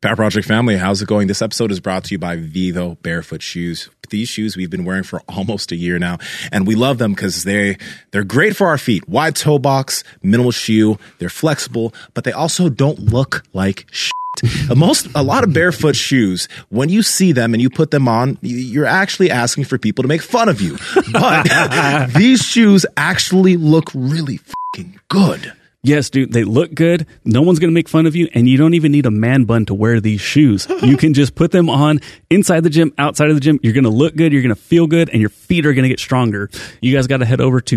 Power Project family, how's it going? This episode is brought to you by Vivo Barefoot Shoes. These shoes we've been wearing for almost a year now, and we love them because they're great for our feet. Wide toe box, minimal shoe, they're flexible, but they also don't look like shit. A lot of barefoot shoes, when you see them and you put them on, you're actually asking for people to make fun of you. But these shoes actually look really fucking good. Yes, dude, they look good. No one's going to make fun of you, and you don't even need a man bun to wear these shoes. You can just put them on inside the gym, outside of the gym. You're going to look good, you're going to feel good, and your feet are going to get stronger. You guys got to head over to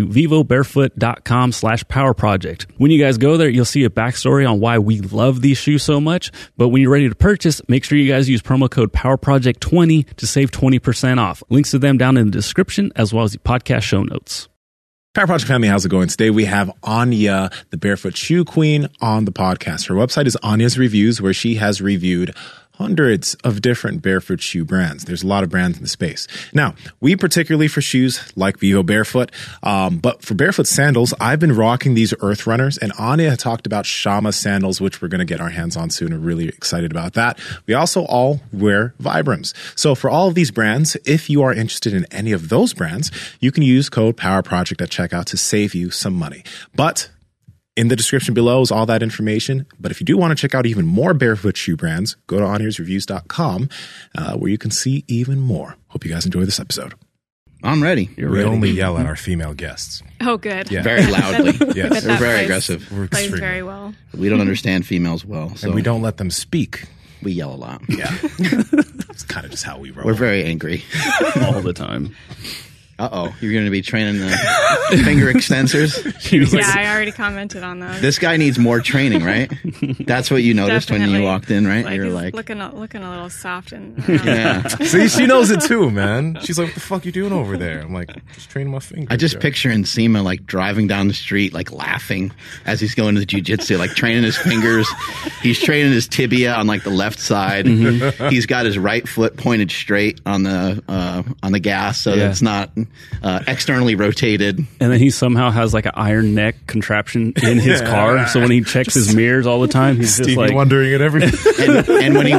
vivobarefoot.com/powerproject. When you guys go there, you'll see a backstory on why we love these shoes so much. But when you're ready to purchase, make sure you guys use promo code PowerProject20 to save 20% off. Links to them down in the description, as well as the podcast show notes. Power Project family, how's it going? Today we have Anya, the Barefoot Shoe Queen, on the podcast. Her website is Anya's Reviews, where she has reviewed hundreds of different barefoot shoe brands. There's a lot of brands in the space. Now, we particularly for shoes like Vivo Barefoot, but for barefoot sandals, I've been rocking these Earth Runners, and Anya talked about Shama sandals, which we're going to get our hands on soon. We're really excited about that. We also all wear Vibrams. So for all of these brands, if you are interested in any of those brands, you can use code PowerProject at checkout to save you some money. But in the description below is all that information. But if you do want to check out even more barefoot shoe brands, go to anyasreviews.com where you can see even more. Hope you guys enjoy this episode. I'm ready. We only yell at our female guests. Oh, good. Yeah. Very loudly. Yes. We're very aggressive. We're Plays extremely. very well. We don't understand females well, so And we don't let them speak. we yell a lot. Yeah. It's kind of just how we roll. We're very angry. All the time. Uh-oh. You're going to be training the finger extensors? Yeah, I already commented on those. This guy needs more training, right? That's what you noticed when you Definitely. walked in, right? You're he's like, looking a little soft and yeah. See, she knows it too, man. She's like, what the fuck you doing over there? I'm like, just training my fingers. I just yo. picture Nsima like driving down the street, like laughing as he's going to the jiu-jitsu, like training his fingers. He's training his tibia on like the left side. Mm-hmm. He's got his right foot pointed straight on the gas, so that it's not externally rotated. And then he somehow has like an iron neck contraption in his car. So when he checks his mirrors all the time, he's just Stevie like, wondering at everything. And when he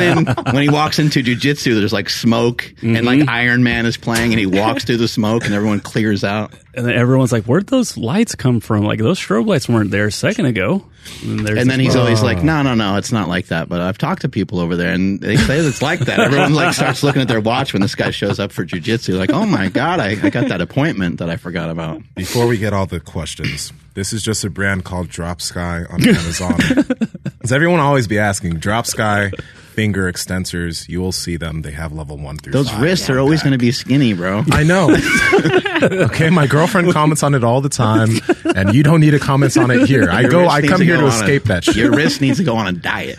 walks into jiu-jitsu, there's like smoke and like Iron Man is playing, and he walks through the smoke and everyone clears out. and then everyone's like, where'd those lights come from? Like those strobe lights weren't there a second ago. And then he's always like, no, it's not like that. But I've talked to people over there, and they say it's like that. Everyone like starts looking at their watch when this guy shows up for jiu-jitsu. Like, oh my God, I got that appointment that I forgot about. Before we get all the questions, this is just a brand called Drop Sky on Amazon. Does everyone always be asking? Drop Sky finger extensors, you will see them. They have level 1 through 5. Those wrists are always going to be skinny, bro. I know. Okay, my girlfriend comments on it all the time, and you don't need to comment on it here. I come here to escape that shit. Your wrist needs to go on a diet.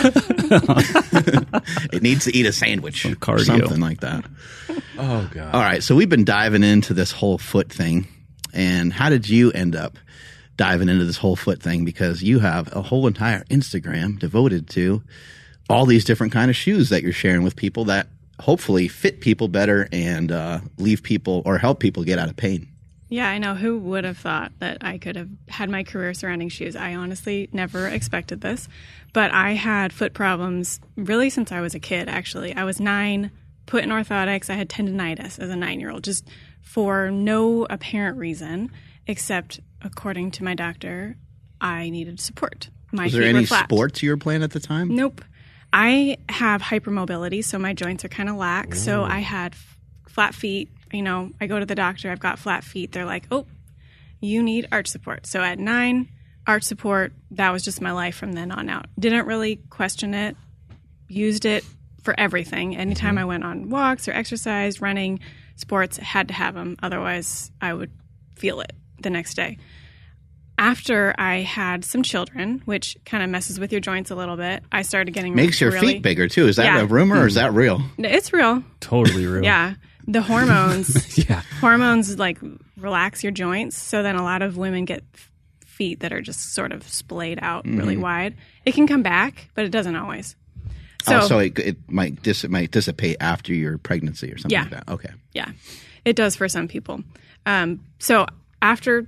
It needs to eat a sandwich or cardio. something like that. Oh, God. All right, so we've been diving into this whole foot thing. And how did you end up diving into this whole foot thing? Because you have a whole entire Instagram devoted to all these different kind of shoes that you're sharing with people that hopefully fit people better and leave people or help people get out of pain. Yeah, I know. Who would have thought that I could have had my career surrounding shoes? I honestly never expected this. But I had foot problems really since I was a kid, actually. I was 9, put in orthotics. I had tendinitis as a 9-year-old, just for no apparent reason, except according to my doctor, I needed support. My Was there feet any were flat. sports you were playing at the time? Nope. I have hypermobility, so my joints are kind of lax. So I had flat feet. You know, I go to the doctor, I've got flat feet. They're like, oh, you need arch support. So at 9, arch support, that was just my life from then on out. Didn't really question it. Used it for everything. Anytime I went on walks or exercise, running, sports, had to have them. Otherwise, I would feel it the next day. After I had some children, which kind of messes with your joints a little bit, I started getting Makes your really, feet bigger, too. Is that Yeah. a rumor or is that real? It's real. totally real. Yeah. The hormones, Yeah. hormones like relax your joints. So then a lot of women get feet that are just sort of splayed out really wide. It can come back, but it doesn't always. So it might dissipate after your pregnancy or something Yeah. like that. Okay. Yeah, it does for some people. So after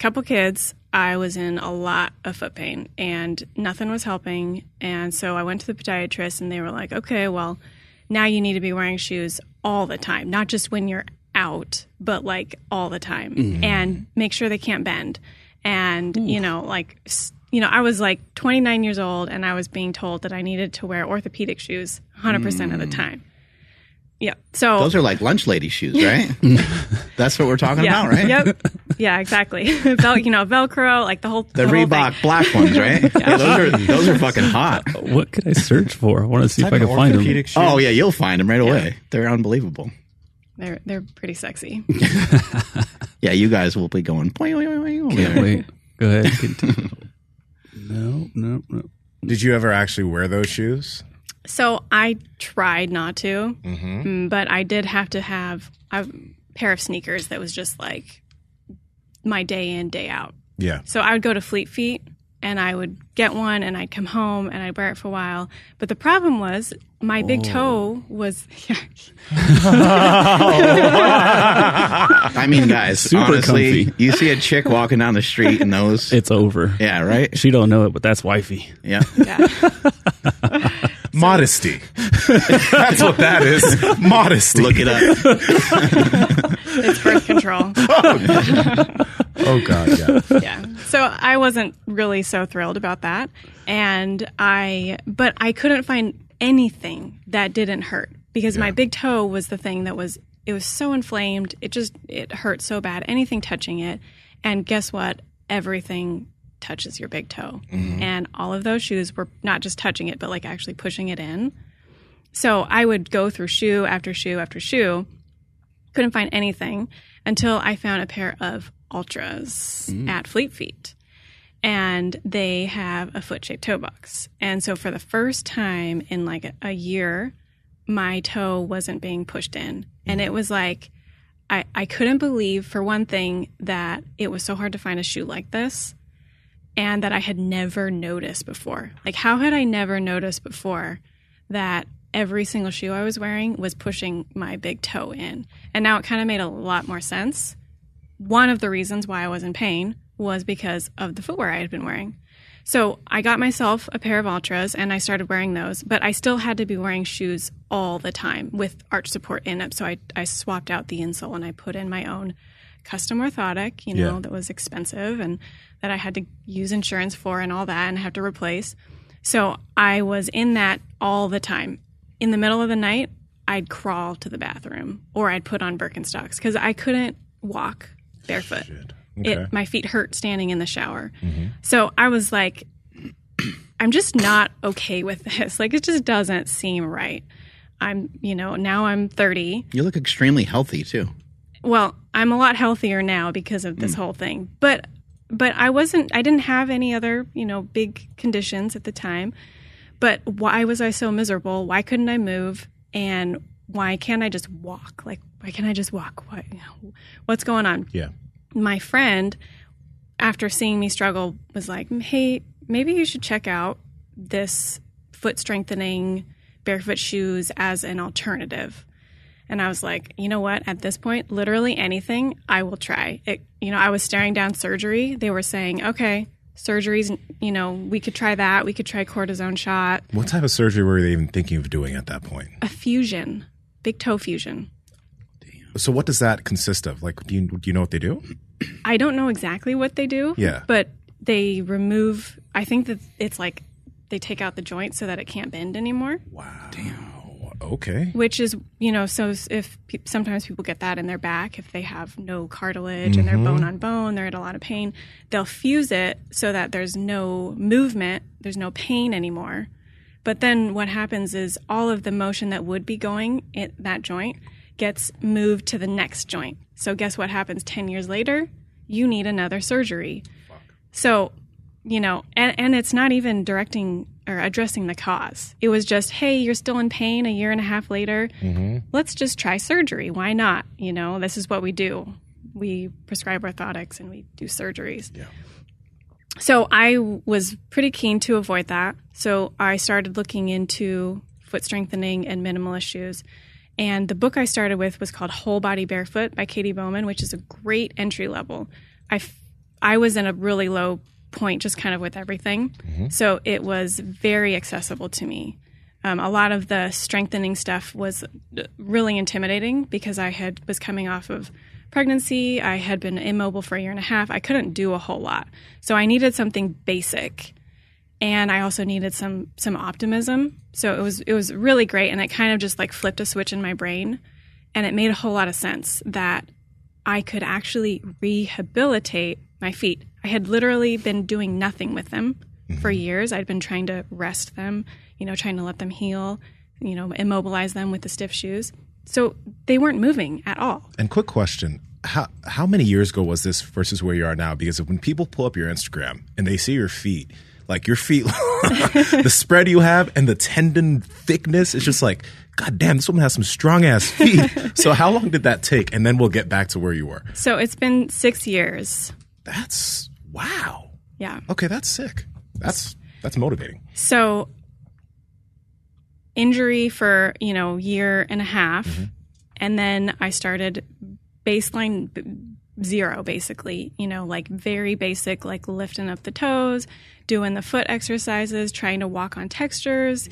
couple kids, I was in a lot of foot pain and nothing was helping. And so I went to the podiatrist and they were like, okay, well, now you need to be wearing shoes all the time, not just when you're out, but like all the time, and make sure they can't bend. And, I was like 29 years old and I was being told that I needed to wear orthopedic shoes 100% of the time. Yeah. So Those are like lunch lady shoes, right? That's what we're talking about, right? Yep. Yeah, exactly. Velcro, like the whole Reebok thing. black ones, right? Yeah, those are fucking hot. What could I search for? I want to see if I can find them. Orthopedic shoes? Oh yeah, you'll find them right away. They're unbelievable. They're pretty sexy. Yeah, you guys will be going. Boing, boing, boing, over Can't there. wait. Go ahead. Continue. No. Did you ever actually wear those shoes? So I tried not to, but I did have to have a pair of sneakers that was just like my day in, day out. Yeah. So I would go to Fleet Feet and I would get one and I'd come home and I'd wear it for a while. But the problem was my big toe was... I mean, guys, Super honestly, comfy. you see a chick walking down the street in those. It's over. Yeah, right? She don't know it, but that's wifey. Yeah. Yeah. Modesty. That's what that is. Modesty. Look it up. It's birth control. Oh, God, yeah. Yeah. So I wasn't really so thrilled about that. But I couldn't find anything that didn't hurt because my big toe was the thing that was so inflamed. It hurt so bad. Anything touching it. And guess what? Everything touches your big toe. And all of those shoes were not just touching it, but like actually pushing it in. So I would go through shoe after shoe after shoe. Couldn't find anything until I found a pair of Ultras at Fleet Feet. And they have a foot-shaped toe box. And so for the first time in like a year, my toe wasn't being pushed in. And it was like, I couldn't believe, for one thing, that it was so hard to find a shoe like this and that I had never noticed before. Like, how had I never noticed before that every single shoe I was wearing was pushing my big toe in? And now it kind of made a lot more sense. One of the reasons why I was in pain was because of the footwear I had been wearing. So I got myself a pair of Ultras and I started wearing those, but I still had to be wearing shoes all the time with arch support in it. So I swapped out the insole and I put in my own custom orthotic, that was expensive and that I had to use insurance for and all that and have to replace. So I was in that all the time. In the middle of the night, I'd crawl to the bathroom or I'd put on Birkenstocks because I couldn't walk barefoot. Okay. My feet hurt standing in the shower. So I was like, I'm just not okay with this. Like, it just doesn't seem right. Now I'm 30. You look extremely healthy, too. Well, I'm a lot healthier now because of this whole thing. But I didn't have any other, big conditions at the time. But why was I so miserable? Why couldn't I move? And why can't I just walk? Like, why can't I just walk? What's going on? Yeah. My friend, after seeing me struggle, was like, hey, maybe you should check out this foot strengthening barefoot shoes as an alternative. And I was like, you know what? At this point, literally anything I will try. I was staring down surgery. They were saying, okay, surgeries, we could try that. We could try cortisone shot. What type of surgery were they even thinking of doing at that point? A fusion, big toe fusion. So what does that consist of? Like, do you know what they do? I don't know exactly what they do. Yeah. But they remove, I think that it's like they take out the joint so that it can't bend anymore. Wow. Damn. Okay. Which is, so if sometimes people get that in their back, if they have no cartilage and they're bone on bone, they're in a lot of pain, they'll fuse it so that there's no movement, there's no pain anymore. But then what happens is all of the motion that would be going in that joint gets moved to the next joint. So guess what happens 10 years later? You need another surgery. So, and it's not even directing or addressing the cause. It was just, hey, you're still in pain a year and a half later. Let's just try surgery. Why not? This is what we do. We prescribe orthotics and we do surgeries. Yeah. So I was pretty keen to avoid that. So I started looking into foot strengthening and minimalist shoes. And the book I started with was called Whole Body Barefoot by Katie Bowman, which is a great entry level. I was in a really low point just kind of with everything. So it was very accessible to me. A lot of the strengthening stuff was really intimidating because I was coming off of pregnancy. I had been immobile for a year and a half. I couldn't do a whole lot. So I needed something basic. And I also needed some optimism. So it was really great. And it kind of just like flipped a switch in my brain. And it made a whole lot of sense that I could actually rehabilitate my feet. I had literally been doing nothing with them for years. I'd been trying to rest them, trying to let them heal, immobilize them with the stiff shoes. So they weren't moving at all. And quick question. How many years ago was this versus where you are now? Because when people pull up your Instagram and they see your feet, like your feet, the spread you have and the tendon thickness, it's just like, God damn, this woman has some strong ass feet. So how long did that take? And then we'll get back to where you were. So it's been 6 years. That's wow. Yeah. Okay, that's sick. That's motivating. So injury for, year and a half. And then I started baseline zero, basically, like very basic, like lifting up the toes, doing the foot exercises, trying to walk on textures,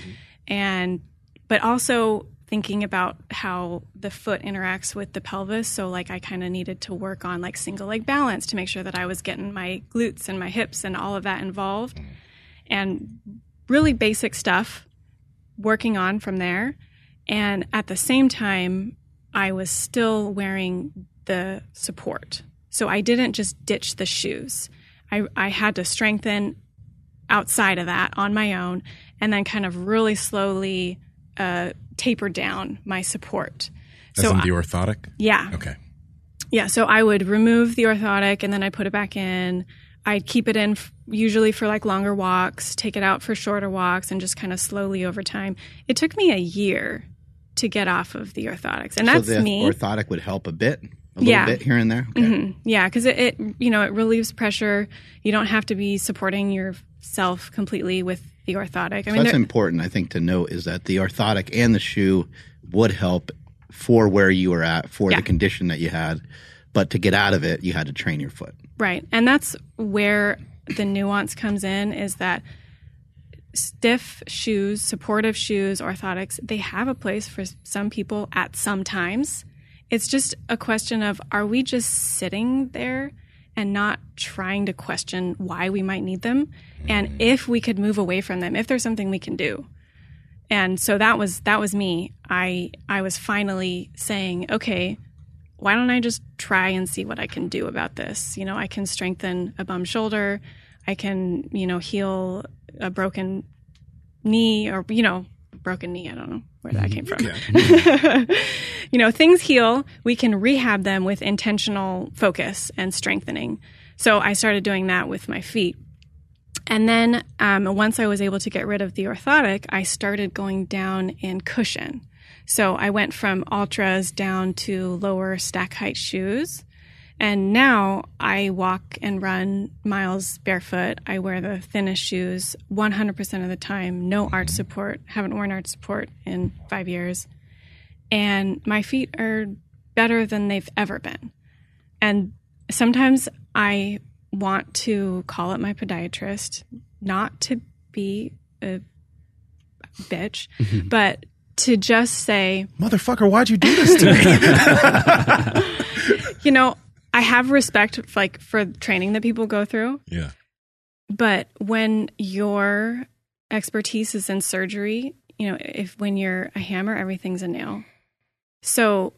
but also thinking about how the foot interacts with the pelvis. So like I kind of needed to work on like single leg balance to make sure that I was getting my glutes and my hips and all of that involved, and really basic stuff working on from there. And at the same time, I was still wearing the support. So I didn't just ditch the shoes. I had to strengthen outside of that on my own, and then kind of really slowly taper down my support. As in the orthotic? Yeah. Okay. Yeah, so I would remove the orthotic and then I put it back in. I'd keep it in usually for like longer walks, take it out for shorter walks, and just kind of slowly over time. It took me a year to get off of the orthotics, and that's so the me. Orthotic would help a little bit here and there. Okay. Yeah, because it relieves pressure. You don't have to be supporting yourself completely with the orthotic. So that's important, I think, to note is that the orthotic and the shoe would help for where you were at, for the condition that you had. But to get out of it, you had to train your foot. Right. And that's where the nuance comes in, is that stiff shoes, supportive shoes, orthotics, they have a place for some people at some times. It's just a question of, are we just sitting there and not trying to question why we might need them? And if we could move away from them, if there's something we can do. And so that was me. I was finally saying, okay, why don't I just try and see what I can do about this? I can strengthen a bum shoulder. I can, heal a broken knee or, broken knee. I don't know where that came from. Yeah. Things heal. We can rehab them with intentional focus and strengthening. So I started doing that with my feet. And then once I was able to get rid of the orthotic, I started going down in cushion. So I went from Ultras down to lower stack height shoes. And now I walk and run miles barefoot. I wear the thinnest shoes 100% of the time. No arch support. Haven't worn arch support in 5 years. And my feet are better than they've ever been. And sometimes I want to call up my podiatrist, not to be a bitch, but to just say, motherfucker, why'd you do this to me? I have respect for training that people go through. Yeah. But when your expertise is in surgery, when you're a hammer, everything's a nail. So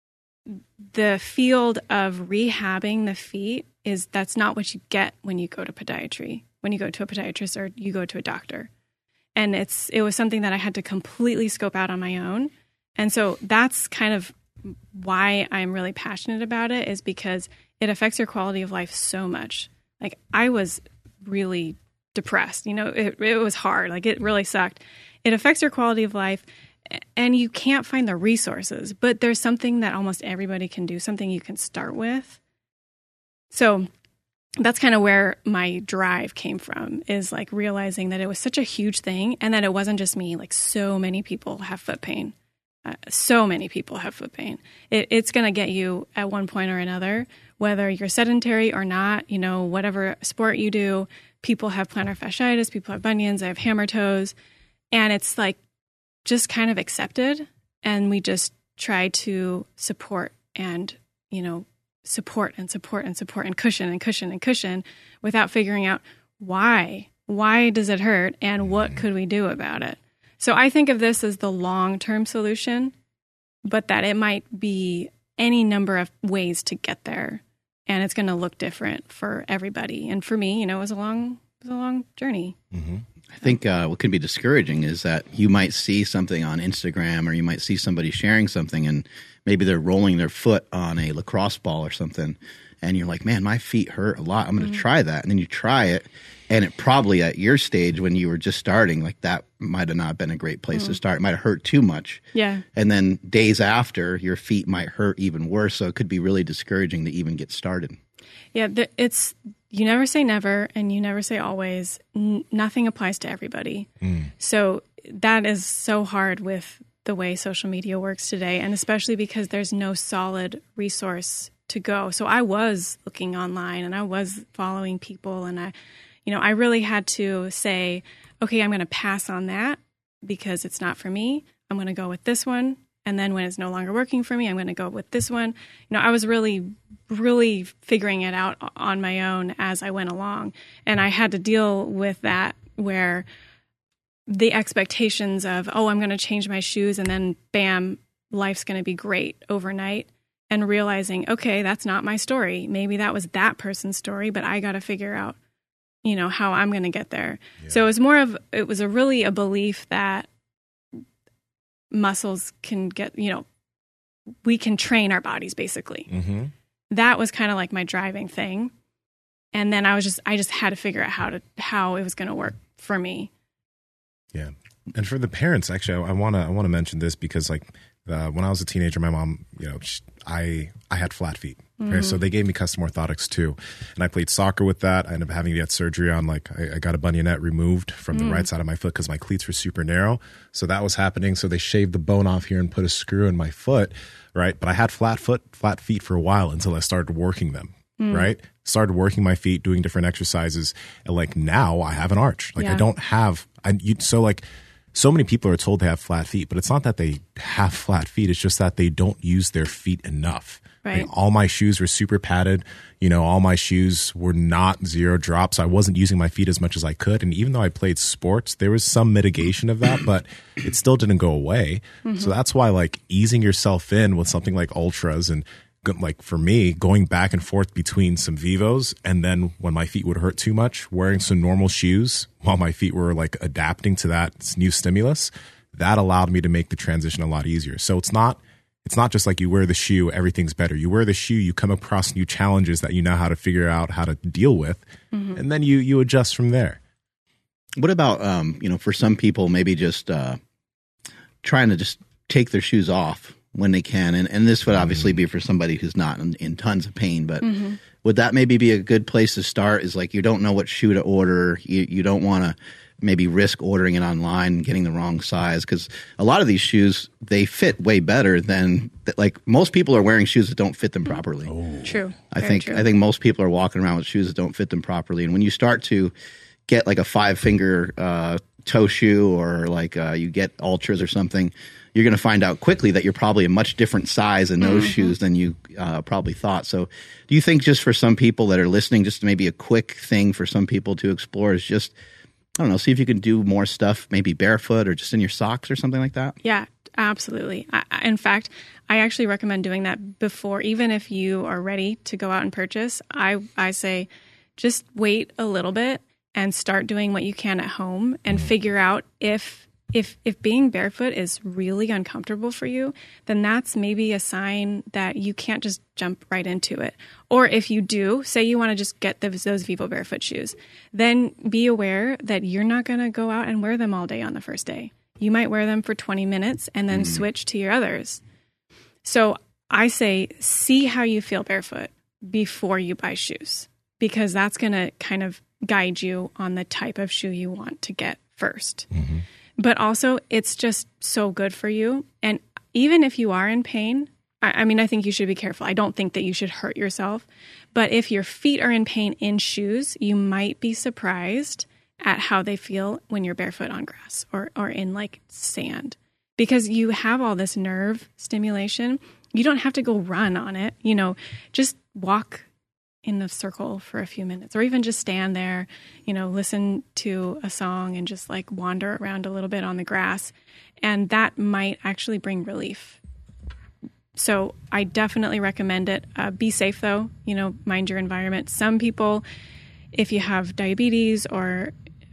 the field of rehabbing the feet that's not what you get when you go to podiatry, when you go to a podiatrist or you go to a doctor. And it was something that I had to completely scope out on my own. And so that's kind of why I'm really passionate about it, is because it affects your quality of life so much. Like, I was really depressed. It was hard. Like, it really sucked. It affects your quality of life, and you can't find the resources. But there's something that almost everybody can do, something you can start with. So that's kind of where my drive came from, is like realizing that it was such a huge thing, and that it wasn't just me. Like, so many people have foot pain. So many people have foot pain. It's going to get you at one point or another, whether you're sedentary or not, you know, whatever sport you do, people have plantar fasciitis, people have bunions, I have hammer toes. And it's like just kind of accepted. And we just try to support and, you know, support and support and support and cushion and cushion and cushion without figuring out why. Why does it hurt and what could we do about it? So I think of this as the long-term solution, but that it might be any number of ways to get there. And it's going to look different for everybody. And for me, you know, it was a long journey. Mm-hmm. I think what can be discouraging is that you might see something on Instagram or you might see somebody sharing something and maybe they're rolling their foot on a lacrosse ball or something. And you're like, man, my feet hurt a lot. I'm going to try that. And then you try it. And it probably at your stage when you were just starting, like that might have not been a great place to start. It might have hurt too much. Yeah. And then days after, your feet might hurt even worse. So it could be really discouraging to even get started. Yeah, it's you never say never and you never say always. Nothing applies to everybody. So that is so hard with the way social media works today, and especially because there's no solid resource to go. So I was looking online and I was following people, and I really had to say, okay, I'm going to pass on that because it's not for me. I'm going to go with this one. And then when it's no longer working for me, I'm going to go with this one. You know, I was really, really figuring it out on my own as I went along. And I had to deal with that where the expectations of, oh, I'm going to change my shoes and then bam, life's going to be great overnight. And realizing, okay, that's not my story. Maybe that was that person's story, but I got to figure out, you know, how I'm going to get there. Yeah. So it was really a belief that muscles can get, you know, we can train our bodies basically. Mm-hmm. That was kind of like my driving thing. And then I just had to figure out how it was going to work for me. Yeah. And for the parents, actually, I want to mention this because like when I was a teenager, my mom, you know, I had flat feet. Okay, so they gave me custom orthotics too. And I played soccer with that. I ended up having to get surgery on I got a bunionette removed from the right side of my foot because my cleats were super narrow. So that was happening. So they shaved the bone off here and put a screw in my foot, right? But I had flat feet for a while until I started working them, right? Started working my feet, doing different exercises. And like now I have an arch. Like I don't have, so many people are told they have flat feet, but it's not that they have flat feet. It's just that they don't use their feet enough. Right. Like all my shoes were super padded. You know, all my shoes were not zero drop. So I wasn't using my feet as much as I could. And even though I played sports, there was some mitigation of that, but it still didn't go away. So that's why like easing yourself in with something like Ultras and like for me, going back and forth between some Vivos and then when my feet would hurt too much, wearing some normal shoes while my feet were like adapting to that new stimulus, that allowed me to make the transition a lot easier. So it's not just like you wear the shoe, everything's better. You wear the shoe, you come across new challenges that you know how to figure out how to deal with, and then you adjust from there. What about, for some people, maybe just trying to just take their shoes off when they can? And this would obviously be for somebody who's not in tons of pain, but would that maybe be a good place to start? Is like you don't know what shoe to order. You don't want to maybe risk ordering it online and getting the wrong size, because a lot of these shoes, they fit way better than like most people are wearing shoes that don't fit them properly. True. I think most people are walking around with shoes that don't fit them properly. And when you start to get like a 5-finger toe shoe or like you get Ultras or something, you're going to find out quickly that you're probably a much different size in those shoes than you probably thought. So do you think just for some people that are listening, just maybe a quick thing for some people to explore is just, I don't know, see if you can do more stuff, maybe barefoot or just in your socks or something like that? Yeah, absolutely. In fact, I actually recommend doing that before, even if you are ready to go out and purchase. I say just wait a little bit and start doing what you can at home and figure out if being barefoot is really uncomfortable for you, then that's maybe a sign that you can't just jump right into it. Or if you do, say you want to just get those Vivo barefoot shoes, then be aware that you're not going to go out and wear them all day on the first day. You might wear them for 20 minutes and then switch to your others. So I say, see how you feel barefoot before you buy shoes, because that's going to kind of guide you on the type of shoe you want to get first. But also, it's just so good for you. And even if you are in pain, I mean, I think you should be careful. I don't think that you should hurt yourself. But if your feet are in pain in shoes, you might be surprised at how they feel when you're barefoot on grass or in like sand, because you have all this nerve stimulation. You don't have to go run on it. You know, just walk in a circle for a few minutes, or even just stand there, you know, listen to a song and just like wander around a little bit on the grass. And that might actually bring relief. So I definitely recommend it. Be safe though, you know, mind your environment. Some people, if you have diabetes or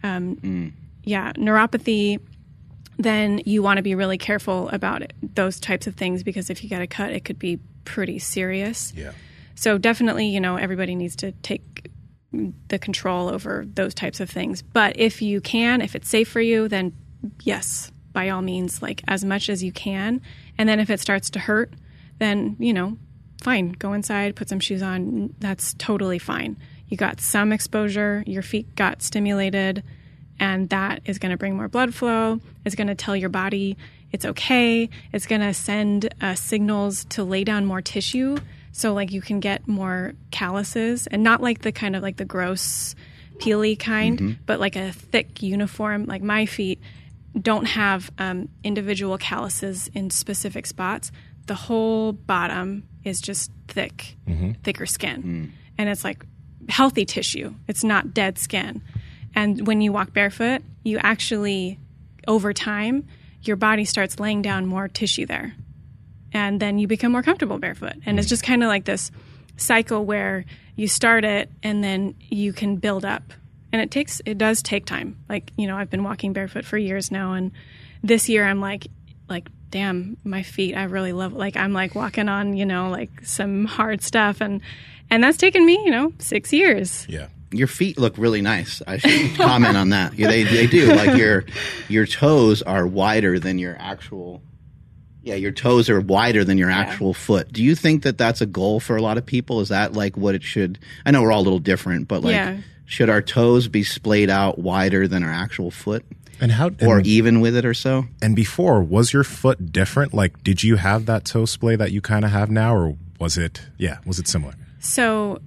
neuropathy, then you want to be really careful about it, those types of things, because if you get a cut, it could be pretty serious. Yeah. So definitely, you know, everybody needs to take the control over those types of things. But if you can, if it's safe for you, then yes, by all means, like as much as you can. And then if it starts to hurt, then, you know, fine, go inside, put some shoes on. That's totally fine. You got some exposure, your feet got stimulated, and that is going to bring more blood flow. It's going to tell your body it's okay. It's going to send signals to lay down more tissue. So like you can get more calluses, and not like the kind of like the gross peely kind, but like a thick uniform. Like my feet don't have individual calluses in specific spots. The whole bottom is just thicker skin. And it's like healthy tissue. It's not dead skin. And when you walk barefoot, you actually, over time, your body starts laying down more tissue there. And then you become more comfortable barefoot. And it's just kind of like this cycle where you start it and then you can build up. And it does take time. Like, you know, I've been walking barefoot for years now. And this year I'm like, damn, my feet, I really love, like, I'm like walking on, you know, like some hard stuff. And that's taken me, you know, 6 years. Yeah. Your feet look really nice. I should comment on that. Yeah, they do. Like your toes are wider than your actual. Yeah, your toes are wider than your actual foot. Do you think that that's a goal for a lot of people? Is that like what it should? I know we're all a little different, but like, should our toes be splayed out wider than our actual foot? And how, or even with it or so? And before, was your foot different? Like, did you have that toe splay that you kind of have now, or was it similar? So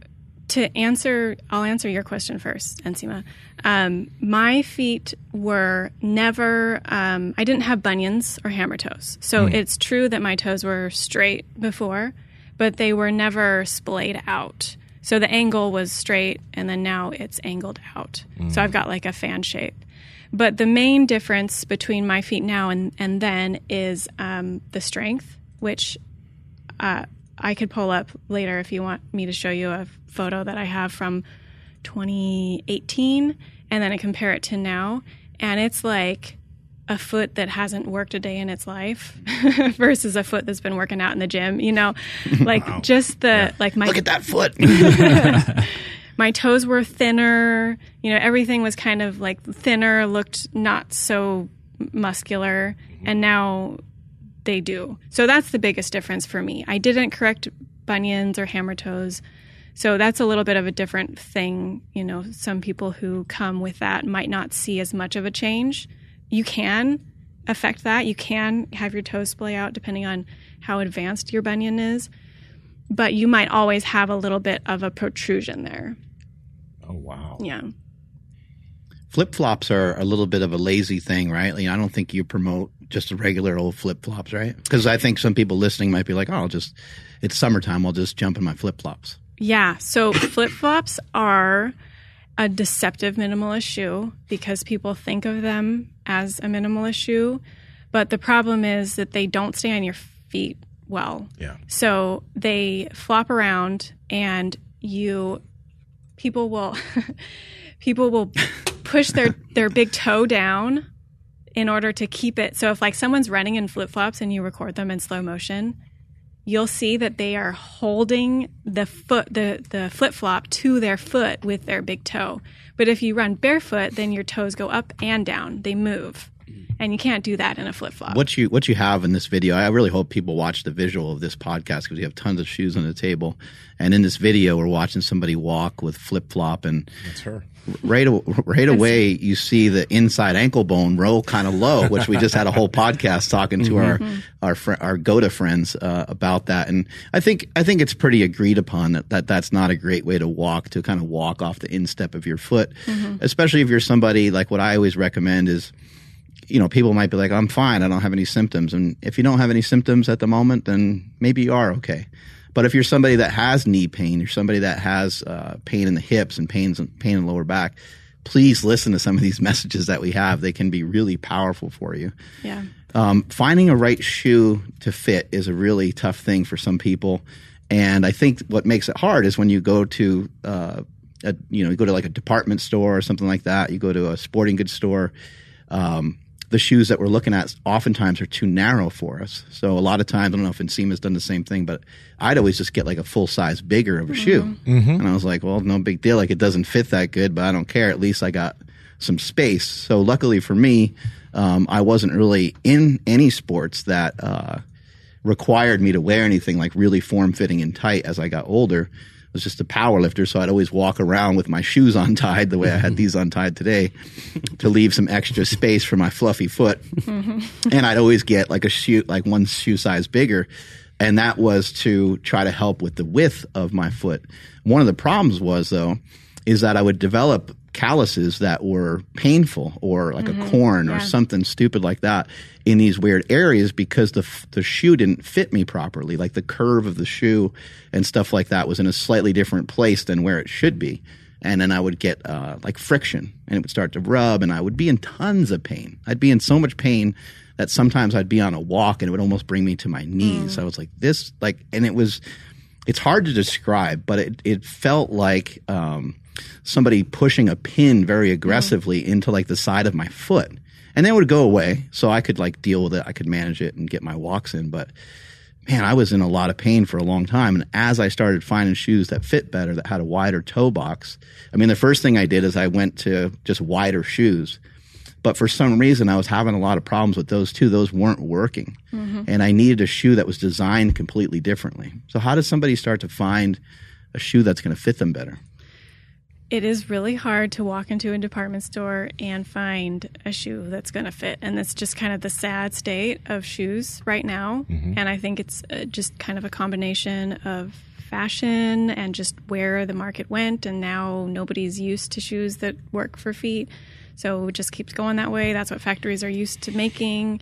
I'll answer your question first, Enzima. My feet were never, I didn't have bunions or hammer toes. So it's true that my toes were straight before, but they were never splayed out. So the angle was straight, and then now it's angled out. So I've got like a fan shape. But the main difference between my feet now and then is the strength, which I could pull up later if you want me to show you a photo that I have from 2018, and then I compare it to now. And it's like a foot that hasn't worked a day in its life versus a foot that's been working out in the gym, you know, like like my, look at that foot. my toes were thinner, you know, everything was kind of like thinner, looked not so muscular, and now they do. So that's the biggest difference for me. I didn't correct bunions or hammer toes. So that's a little bit of a different thing. You know, some people who come with that might not see as much of a change. You can affect that. You can have your toes splay out depending on how advanced your bunion is. But you might always have a little bit of a protrusion there. Oh, wow. Yeah. Flip-flops are a little bit of a lazy thing, right? Like, I don't think you promote just regular old flip-flops, right? Because I think some people listening might be like, oh, it's summertime, I'll just jump in my flip-flops. Yeah, so flip-flops are a deceptive minimalist shoe because people think of them as a minimalist shoe, but the problem is that they don't stay on your feet well. Yeah. So they flop around, and people will push their big toe down in order to keep it. So if like someone's running in flip-flops and you record them in slow motion, you'll see that they are holding the flip-flop to their foot with their big toe. But if you run barefoot, then your toes go up and down. They move. And you can't do that in a flip-flop. What you have in this video, I really hope people watch the visual of this podcast because we have tons of shoes on the table. And in this video, we're watching somebody walk with flip-flop, and That's her. right away you see the inside ankle bone roll kind of low, which we just had a whole podcast talking to our GOTA friends about that. And I think it's pretty agreed upon that that's not a great way to walk, to kind of walk off the instep of your foot, especially if you're somebody like what I always recommend is, you know, people might be like, I'm fine, I don't have any symptoms. And if you don't have any symptoms at the moment, then maybe you are okay. But if you're somebody that has knee pain, you're somebody that has pain in the hips and pain in the lower back, please listen to some of these messages that we have. They can be really powerful for you. Yeah. Finding a right shoe to fit is a really tough thing for some people. And I think what makes it hard is when you go to, you go to like a department store or something like that, you go to a sporting goods store, the shoes that we're looking at oftentimes are too narrow for us. So a lot of times, I don't know if Nsima has done the same thing, but I'd always just get like a full size bigger of a shoe. And I was like, well, no big deal. Like it doesn't fit that good, but I don't care. At least I got some space. So luckily for me, I wasn't really in any sports that required me to wear anything like really form fitting and tight as I got older. I was just a power lifter, so I'd always walk around with my shoes untied the way I had these untied today to leave some extra space for my fluffy foot. And I'd always get like a shoe, like one shoe size bigger. And that was to try to help with the width of my foot. One of the problems was, though, is that I would develop calluses that were painful or like a corn or something stupid like that in these weird areas because the shoe didn't fit me properly. Like the curve of the shoe and stuff like that was in a slightly different place than where it should be. And then I would get like friction and it would start to rub and I would be in tons of pain. I'd be in so much pain that sometimes I'd be on a walk and it would almost bring me to my knees. I was like this, like, and it's hard to describe, but it felt like somebody pushing a pin very aggressively into like the side of my foot. And then it would go away. So I could like deal with it. I could manage it and get my walks in. But man, I was in a lot of pain for a long time. And as I started finding shoes that fit better, that had a wider toe box, I mean, the first thing I did is I went to just wider shoes. But for some reason, I was having a lot of problems with those too. Those weren't working. And I needed a shoe that was designed completely differently. So how does somebody start to find a shoe that's going to fit them better? It is really hard to walk into a department store and find a shoe that's going to fit. And that's just kind of the sad state of shoes right now. And I think it's just kind of a combination of fashion and just where the market went. And now nobody's used to shoes that work for feet. So it just keeps going that way. That's what factories are used to making.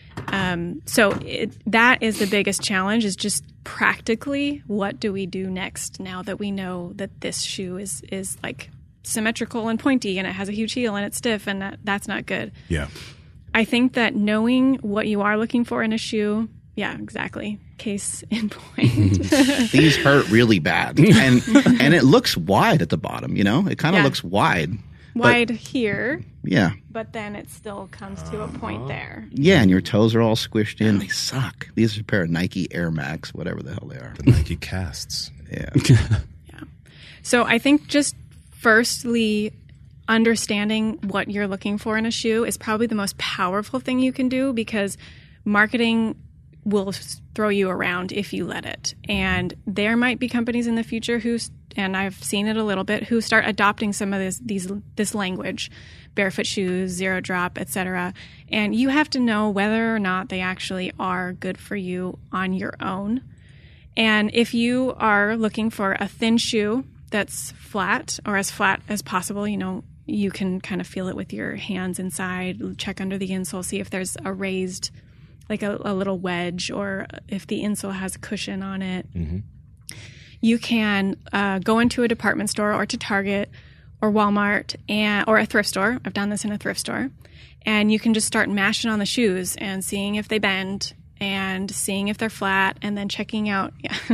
So that is the biggest challenge, is just practically what do we do next now that we know that this shoe is like symmetrical and pointy and it has a huge heel and it's stiff, and that's not good. Yeah. I think that knowing what you are looking for in a shoe, yeah, exactly. Case in point. These hurt really bad. And it looks wide at the bottom, you know? It kind of looks wide. Wide here. Yeah. But then it still comes to a point there. Yeah, and your toes are all squished in. They suck. These are a pair of Nike Air Max, whatever the hell they are. The Nike casts. Yeah. Yeah. So I think just firstly, understanding what you're looking for in a shoe is probably the most powerful thing you can do, because marketing will throw you around if you let it. And there might be companies in the future who, and I've seen it a little bit, who start adopting some of this language, barefoot shoes, zero drop, etc. And you have to know whether or not they actually are good for you on your own. And if you are looking for a thin shoe that's flat, or as flat as possible, you know, you can kind of feel it with your hands inside, check under the insole, see if there's a raised, like a little wedge, or if the insole has a cushion on it. You can go into a department store or to Target or Walmart or a thrift store. I've done this in a thrift store. And you can just start mashing on the shoes and seeing if they bend and seeing if they're flat, and then checking out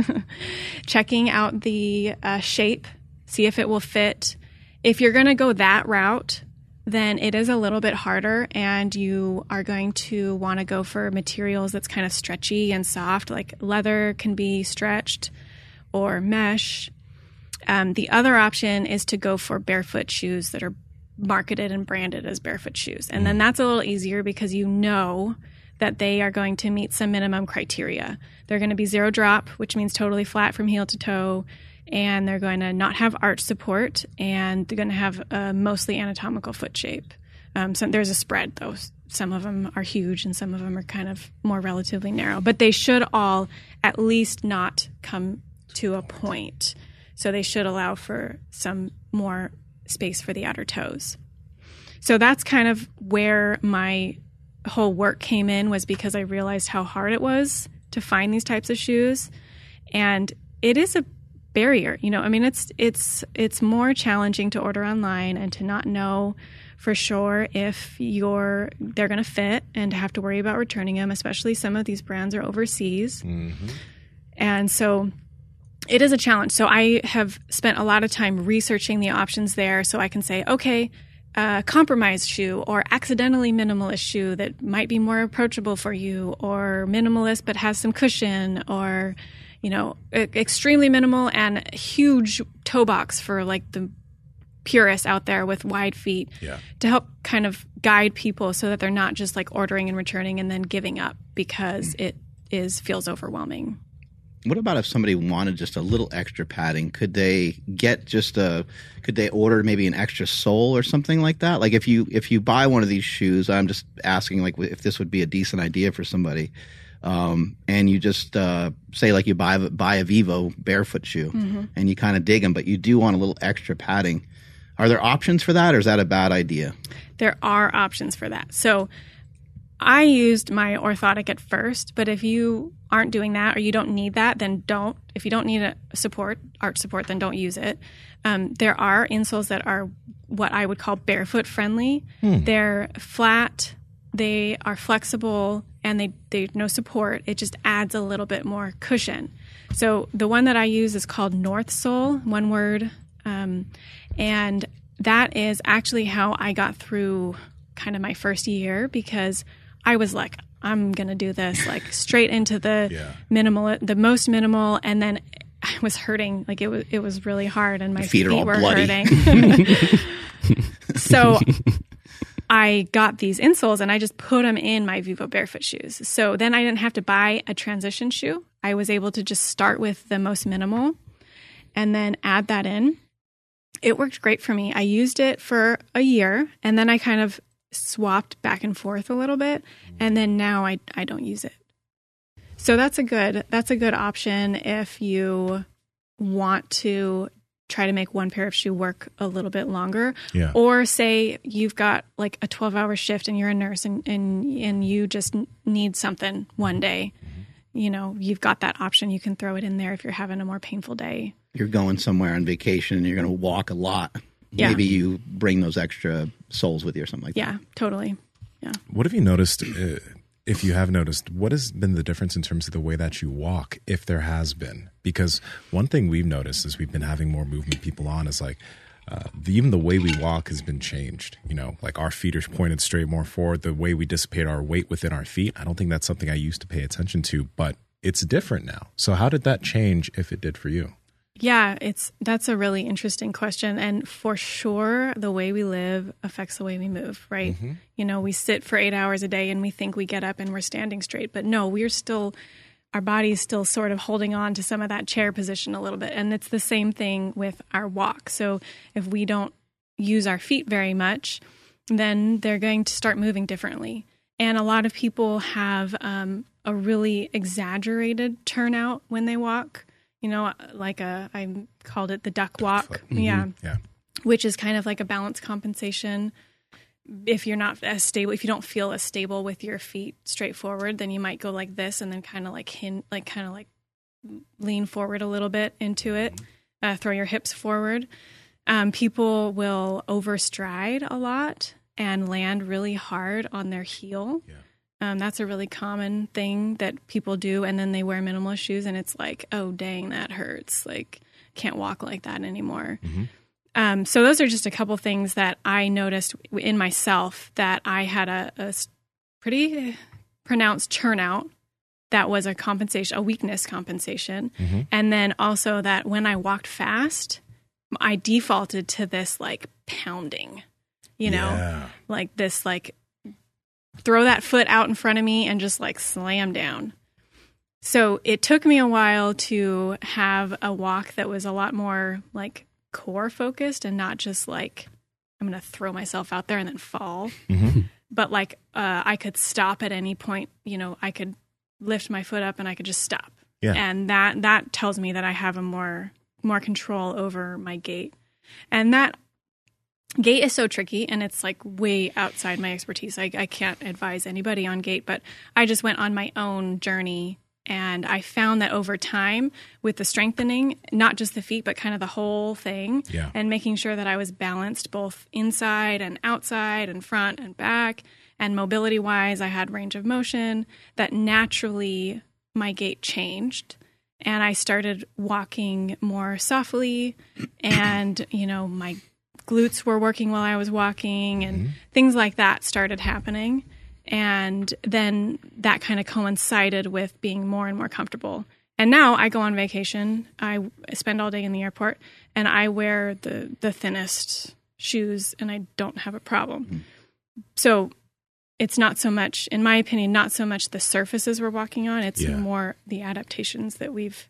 the shape, see if it will fit. If you're going to go that route, then it is a little bit harder, and you are going to want to go for materials that's kind of stretchy and soft, like leather can be stretched, or mesh. The other option is to go for barefoot shoes that are marketed and branded as barefoot shoes. And then that's a little easier because you know that they are going to meet some minimum criteria. They're going to be zero drop, which means totally flat from heel to toe. And they're going to not have arch support, and they're going to have a mostly anatomical foot shape. So there's a spread, though. Some of them are huge and some of them are kind of more relatively narrow. But they should all at least not come to a point. So they should allow for some more space for the outer toes. So that's kind of where my whole work came in, was because I realized how hard it was to find these types of shoes. And it is a barrier. I mean, it's more challenging to order online and to not know for sure if they're going to fit, and to have to worry about returning them, especially some of these brands are overseas. Mm-hmm. And so it is a challenge. So I have spent a lot of time researching the options there, so I can say, okay, compromise shoe or accidentally minimalist shoe that might be more approachable for you, or minimalist but has some cushion, or extremely minimal and huge toe box for like the purists out there with wide feet, to help kind of guide people so that they're not just like ordering and returning and then giving up because it feels overwhelming. What about if somebody wanted just a little extra padding? Could they could they order maybe an extra sole or something like that? Like if you buy one of these shoes, I'm just asking like if this would be a decent idea for somebody. And you just say like you buy a Vivo barefoot shoe, mm-hmm. and you kind of dig them, but you do want a little extra padding. Are there options for that, or is that a bad idea? There are options for that. So I used my orthotic at first, but if you aren't doing that or you don't need that, then don't. If you don't need a arch support, then don't use it. There are insoles that are what I would call barefoot friendly. They're flat, they are flexible, and they no support. It just adds a little bit more cushion. So the one that I use is called North Sole, one word. And that is actually how I got through kind of my first year, because I was like, I'm going to do this like straight into the the most minimal. And then I was hurting. Like it was really hard, and my feet were bloody. Hurting. So I got these insoles and I just put them in my Vivo barefoot shoes. So then I didn't have to buy a transition shoe. I was able to just start with the most minimal and then add that in. It worked great for me. I used it for a year, and then I kind of swapped back and forth a little bit, and then now I don't use it. So that's a good option if you want to try to make one pair of shoe work a little bit longer. Yeah. Or say you've got like a 12-hour shift and you're a nurse and you just need something one day. You've got that option. You can throw it in there if you're having a more painful day. You're going somewhere on vacation and you're going to walk a lot. Yeah. Maybe you bring those extra soles with you or something like that. Yeah, totally. Yeah. What have you noticed, if you have noticed, what has been the difference in terms of the way that you walk, if there has been? Because one thing we've noticed as we've been having more movement people on is like, even the way we walk has been changed. Like our feet are pointed straight more forward. The way we dissipate our weight within our feet, I don't think that's something I used to pay attention to, but it's different now. So how did that change, if it did for you? Yeah, that's a really interesting question. And for sure, the way we live affects the way we move, right? Mm-hmm. We sit for 8 hours a day and we think we get up and we're standing straight. But no, our body's still sort of holding on to some of that chair position a little bit. And it's the same thing with our walk. So if we don't use our feet very much, then they're going to start moving differently. And a lot of people have a really exaggerated turnout when they walk. I called it the duck walk. Mm-hmm. Yeah. Which is kind of like a balance compensation. If you're not as stable, if you don't feel as stable with your feet straight forward, then you might go like this and then kind of like lean forward a little bit into it. Throw your hips forward. People will overstride a lot and land really hard on their heel. Yeah. That's a really common thing that people do, and then they wear minimalist shoes, and it's like, oh, dang, that hurts. Like, can't walk like that anymore. Mm-hmm. So those are just a couple things that I noticed in myself, that I had a pretty pronounced turnout that was a weakness compensation. Mm-hmm. And then also that when I walked fast, I defaulted to this like pounding. you know, Yeah. like this, like throw that foot out in front of me and just like slam down. So it took me a while to have a walk that was a lot more like core focused and not just like, I'm going to throw myself out there and then fall. But like, I could stop at any point, you know, I could lift my foot up and I could just stop. Yeah. And that tells me that I have a more control over my gait. And that gait is so tricky, and it's like way outside my expertise. I can't advise anybody on gait, but I just went on my own journey, and I found that over time with the strengthening, not just the feet, but kind of the whole thing, Yeah. and making sure that I was balanced both inside and outside and front and back, and mobility-wise, I had range of motion, that naturally my gait changed. And I started walking more softly, and, you know, my glutes were working while I was walking, and things like that started happening. And then that kind of coincided with being more and more comfortable. And now I go on vacation. I spend all day in the airport, and I wear the thinnest shoes, and I don't have a problem. So it's not so much, in my opinion, not so much the surfaces we're walking on. It's more the adaptations that we've,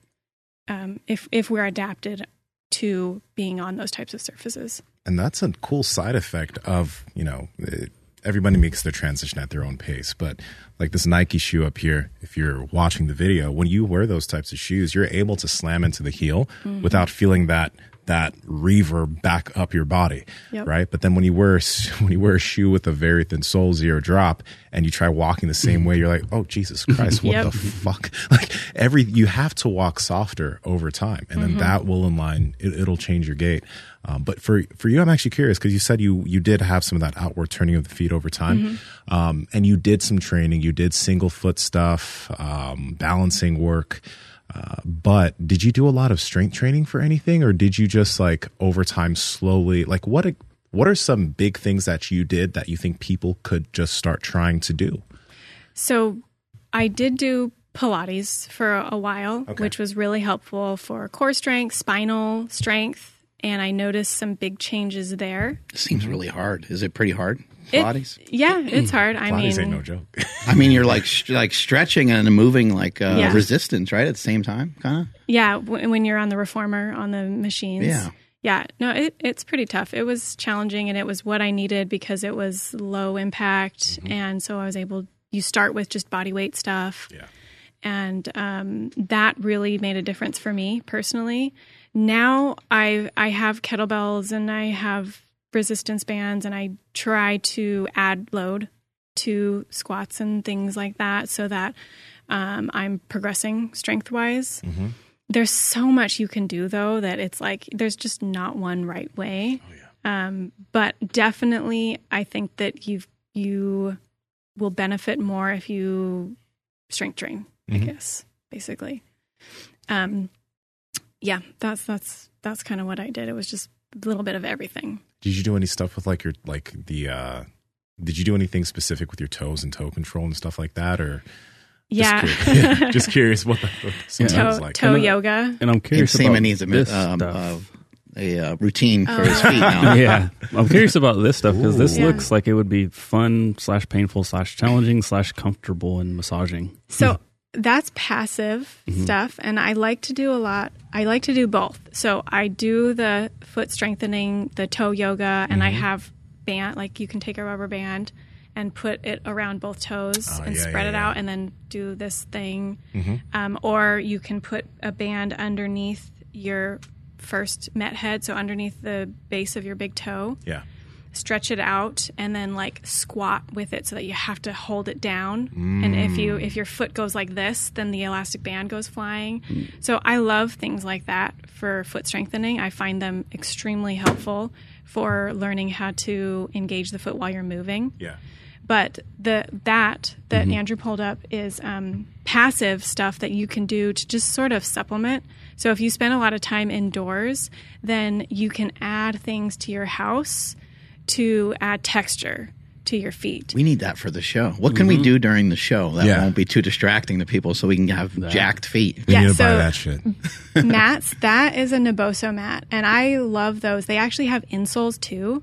if we're adapted to being on those types of surfaces. And that's a cool side effect of, you know, everybody makes their transition at their own pace. But like this Nike shoe up here, if you're watching the video, when you wear those types of shoes, you're able to slam into the heel without feeling that reverb back up your body, right? But then when you wear a shoe with a very thin sole, zero drop, and you try walking the same way, you're like, oh Jesus Christ, what the fuck? Like you have to walk softer over time, and then that will align. It'll change your gait. But for you, I'm actually curious because you said you did have some of that outward turning of the feet over time, and you did some training. You did single foot stuff, balancing work. But did you do a lot of strength training for anything, or did you just like over time slowly, like what are some big things that you did that you think people could just start trying to do? So I did do Pilates for a while, which was really helpful for core strength, spinal strength. And I noticed some big changes there. It seems really hard. Is it pretty hard, Pilates? It's hard. Pilates ain't no joke. I mean, you're like stretching and moving like resistance, right? At the same time, kind of? Yeah, when you're on the reformer, on the machines. Yeah. Yeah, no, it's pretty tough. It was challenging, and it was what I needed because it was low impact. And so I was able, you start with just body weight stuff. Yeah. And that really made a difference for me personally. Now I have kettlebells and I have resistance bands, and I try to add load to squats and things like that so that I'm progressing strength-wise. There's so much you can do, though, that it's like there's just not one right way. But definitely I think that you will benefit more if you strength train, I guess, basically. Yeah, that's kind of what I did. It was just a little bit of everything. Did you do any stuff with did you do anything specific with your toes and toe control and stuff like that, or? Yeah. Just curious what that like. Toe yoga. And I'm curious Seaman about needs this stuff. a routine for his feet now. Yeah, I'm curious about this stuff because this looks like it would be fun / painful / challenging / comfortable in massaging. So that's passive stuff, and I like to do I like to do both. So I do the foot strengthening, the toe yoga, and I have band, like you can take a rubber band and put it around both toes and spread it out and then do this thing. Or you can put a band underneath your first met head, so underneath the base of your big toe. Yeah. Stretch it out and then like squat with it so that you have to hold it down. And if your foot goes like this, then the elastic band goes flying. So I love things like that for foot strengthening. I find them extremely helpful for learning how to engage the foot while you're moving. Yeah. But that Andrew pulled up is passive stuff that you can do to just sort of supplement. So if you spend a lot of time indoors, then you can add things to your house to add texture to your feet. We need that for the show. What can we do during the show that won't be too distracting to people so we can have jacked feet? We need to buy that shit. Mats, that is a Naboso mat, and I love those. They actually have insoles too.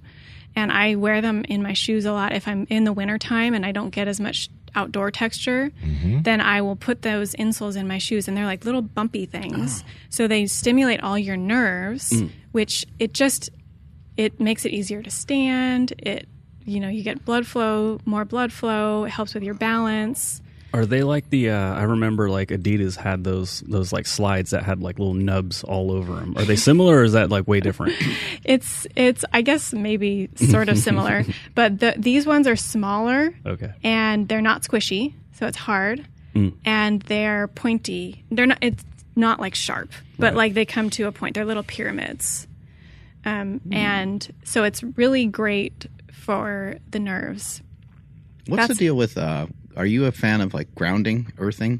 And I wear them in my shoes a lot. If I'm in the wintertime and I don't get as much outdoor texture, then I will put those insoles in my shoes, and they're like little bumpy things. So they stimulate all your nerves, which it makes it easier to stand. You get blood flow, more blood flow. It helps with your balance. Are they like the? I remember like Adidas had those like slides that had like little nubs all over them. Are they similar, or is that like way different? It's I guess maybe sort of similar, but these ones are smaller. Okay. And they're not squishy, so it's hard, and they're pointy. It's not like sharp, but like they come to a point. They're little pyramids, and so it's really great for the nerves. What's the deal with? Are you a fan of like grounding, earthing?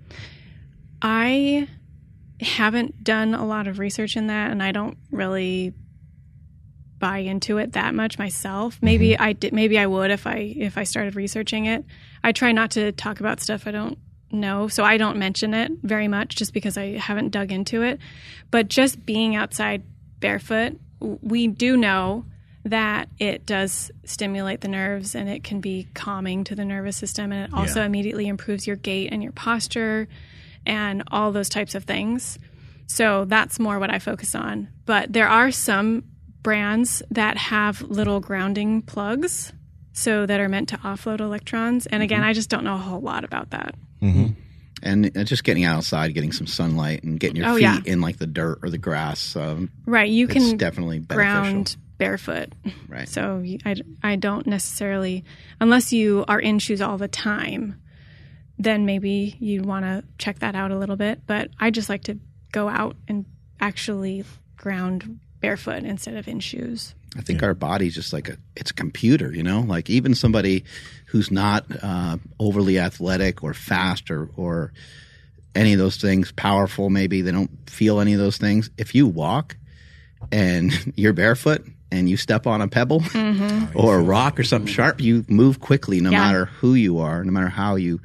I haven't done a lot of research in that, and I don't really buy into it that much myself. Maybe I did. Maybe I would if I started researching it. I try not to talk about stuff I don't know, so I don't mention it very much, just because I haven't dug into it. But just being outside barefoot, we do know that it does stimulate the nerves, and it can be calming to the nervous system, and it also immediately improves your gait and your posture and all those types of things. So that's more what I focus on. But there are some brands that have little grounding plugs, so that are meant to offload electrons. And again, I just don't know a whole lot about that. And just getting outside, getting some sunlight, and getting your feet in like the dirt or the grass. Right, you can definitely ground barefoot. Right. So I don't necessarily, unless you are in shoes all the time, then maybe you want to check that out a little bit. But I just like to go out and actually ground barefoot instead of in shoes. I think our body's just like it's a computer, like even somebody who's not overly athletic or fast or any of those things, powerful, maybe they don't feel any of those things. If you walk and you're barefoot and you step on a pebble or a rock or something sharp, you move quickly no matter who you are, no matter how you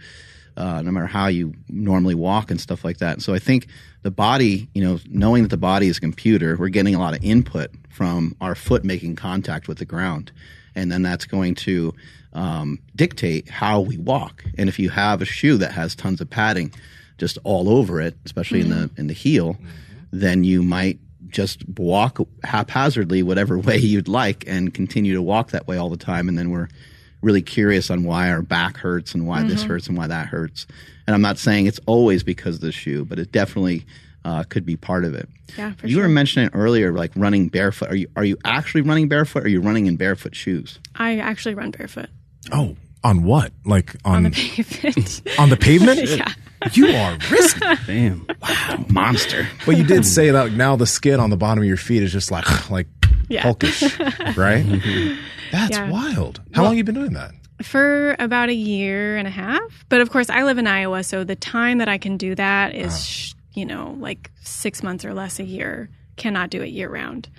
normally walk and stuff like that. And so I think the body, knowing that the body is a computer, we're getting a lot of input from our foot making contact with the ground. And then that's going to dictate how we walk. And if you have a shoe that has tons of padding just all over it, especially in the heel, then you might just walk haphazardly whatever way you'd like and continue to walk that way all the time. And then we're really curious on why our back hurts and why this hurts and why that hurts. And I'm not saying it's always because of the shoe, but it definitely could be part of it. Yeah, for you sure. were mentioning earlier, like running barefoot. Are you actually running barefoot, or are you running in barefoot shoes? I actually run barefoot. Oh, on what? Like On the pavement. on the pavement? Yeah. You are risky. Damn. Wow, monster. But you did say that now the skin on the bottom of your feet is just like hulkish, right? That's wild. How long have you been doing that? For about a year and a half. But of course, I live in Iowa, so the time that I can do that is, like 6 months or less a year. Cannot do it year round.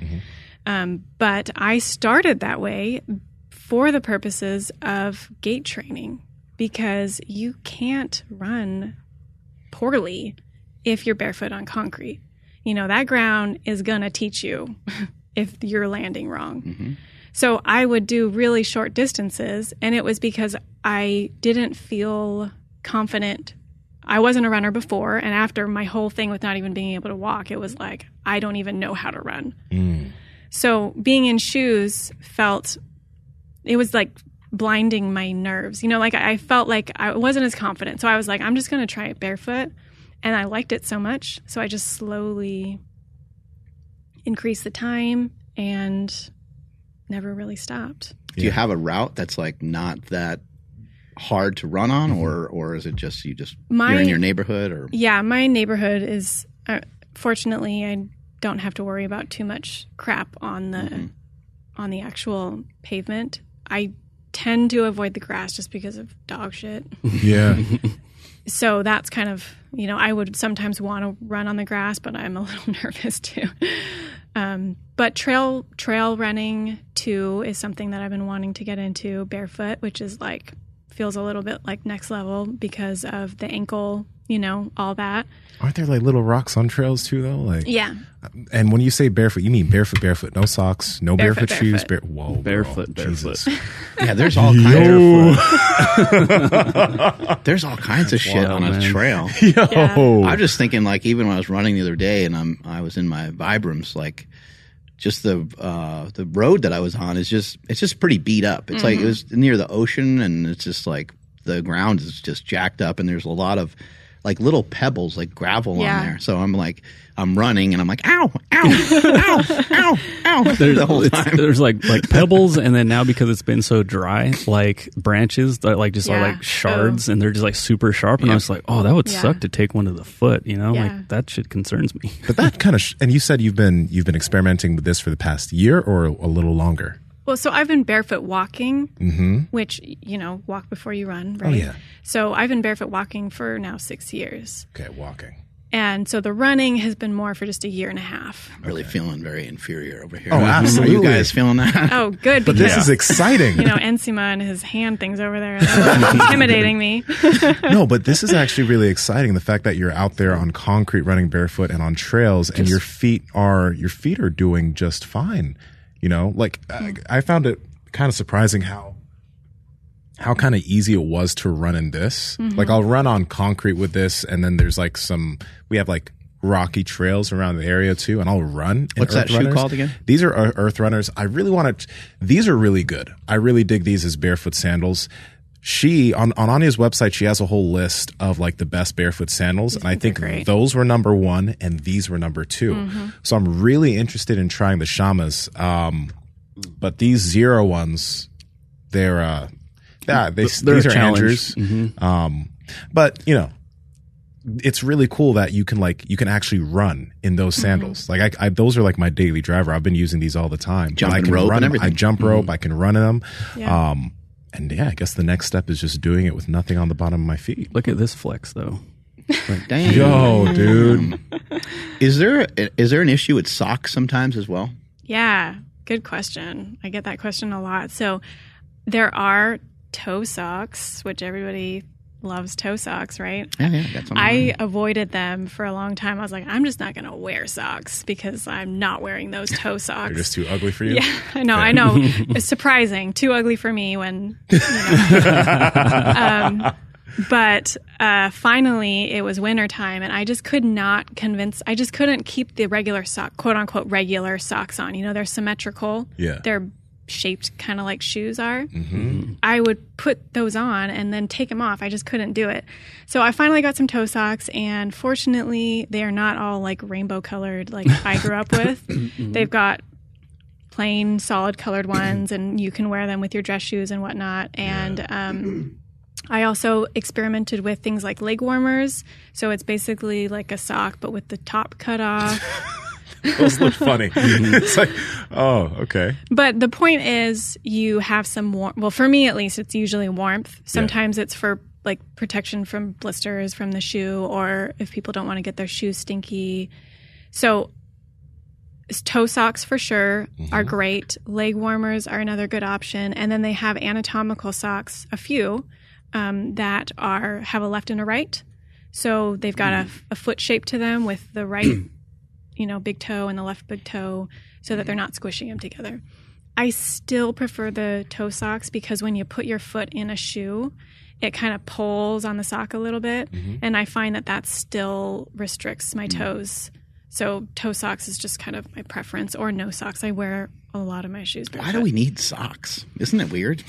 But I started that way for the purposes of gait training, because you can't run poorly if you're barefoot on concrete. That ground is going to teach you if you're landing wrong. So I would do really short distances, and it was because I didn't feel confident. I wasn't a runner before, and after my whole thing with not even being able to walk, it was like, I don't even know how to run. So being in shoes it was like blinding my nerves. I felt like I wasn't as confident. So I was like, I'm just going to try it barefoot. And I liked it so much. So I just slowly increased the time and never really stopped. Do you have a route that's like not that hard to run on, or is it just you're in your neighborhood? Or my neighborhood is fortunately I don't have to worry about too much crap on the actual pavement. I tend to avoid the grass just because of dog shit. Yeah. So that's kind of, I would sometimes want to run on the grass, but I'm a little nervous too. But trail running too is something that I've been wanting to get into barefoot, which is like feels a little bit like next level because of the ankle, all that. Aren't there like little rocks on trails too, though? Like, Yeah. And when you say barefoot, you mean barefoot, no socks, no barefoot, shoes. Whoa, Barefoot. Jesus. Yeah, there's all kinds. There's all kinds of shit on a man. trail. Yeah. I'm just thinking, like, even when I was running the other day, and I was in my Vibrams, like, just the road that I was on it's just pretty beat up. It's like it was near the ocean, and it's just like the ground is just jacked up, and there's a lot of like little pebbles, like gravel on there. So I'm running, and I'm like, ow, ow, ow, ow, ow, the whole time. There's like pebbles, and then now because it's been so dry, like branches that like just are like shards, and they're just like super sharp. And I was like, oh, that would suck to take one to the foot. Like that shit concerns me. But that kind of, and you said you've been experimenting with this for the past year or a little longer. Well, so I've been barefoot walking, which, walk before you run, right? Oh, yeah. So I've been barefoot walking for now 6 years. Okay, walking. And so the running has been more for just a year and a half. Really feeling very inferior over here. Oh, absolutely. Are you guys feeling that? Oh, good. But because, this is exciting. Enzima and his hand things over there are intimidating me. No, but this is actually really exciting. The fact that you're out there on concrete running barefoot and on trails, and your feet are doing just fine. I found it kind of surprising how kind of easy it was to run in this. Like I'll run on concrete with this, and then there's like we have like rocky trails around the area too, and I'll run. What's that shoe called again? These are Earth Runners. I really want to. These are really good. I really dig these as barefoot sandals. She on Anya's website, she has a whole list of like the best barefoot sandals, and I think those were number 1 and these were number 2. So I'm really interested in trying the Shamas. But these Zero ones, they're these are Andrews. But it's really cool that you can actually run in those sandals. Like I those are like my daily driver. I've been using these all the time. Jumping rope and everything. I jump rope. I can run in them. Yeah. And I guess the next step is just doing it with nothing on the bottom of my feet. Look at this flex, though. Damn. Yo, dude. Is there an issue with socks sometimes as well? Yeah, good question. I get that question a lot. So there are toe socks, which everybody loves toe socks, right? Yeah, got some. I avoided them for a long time. I was like, I'm just not going to wear socks because I'm not wearing those toe socks. They're just too ugly for you? Yeah, I know. It's surprising. Too ugly for me when, But finally, it was wintertime, and I just could not I just couldn't keep the regular quote unquote regular socks on. They're symmetrical. Yeah. They're shaped kind of like shoes are. I would put those on and then take them off. I just couldn't do it. So I finally got some toe socks, and fortunately, they are not all like rainbow colored like I grew up with. They've got plain solid colored ones, and you can wear them with your dress shoes and whatnot. And I also experimented with things like leg warmers. So it's basically like a sock, but with the top cut off. Those look funny. It's like, oh, okay. But the point is you have some warmth. Well, for me at least, it's usually warmth. Sometimes it's for like protection from blisters from the shoe, or if people don't want to get their shoes stinky. So toe socks for sure are great. Leg warmers are another good option. And then they have anatomical socks, a few, that have a left and a right. So they've got a foot shape to them with the right big toe and the left big toe so that they're not squishing them together. I still prefer the toe socks because when you put your foot in a shoe, it kind of pulls on the sock a little bit. And I find that still restricts my toes. So toe socks is just kind of my preference, or no socks. I wear a lot of my shoes barefoot. Why do we need socks? Isn't it weird?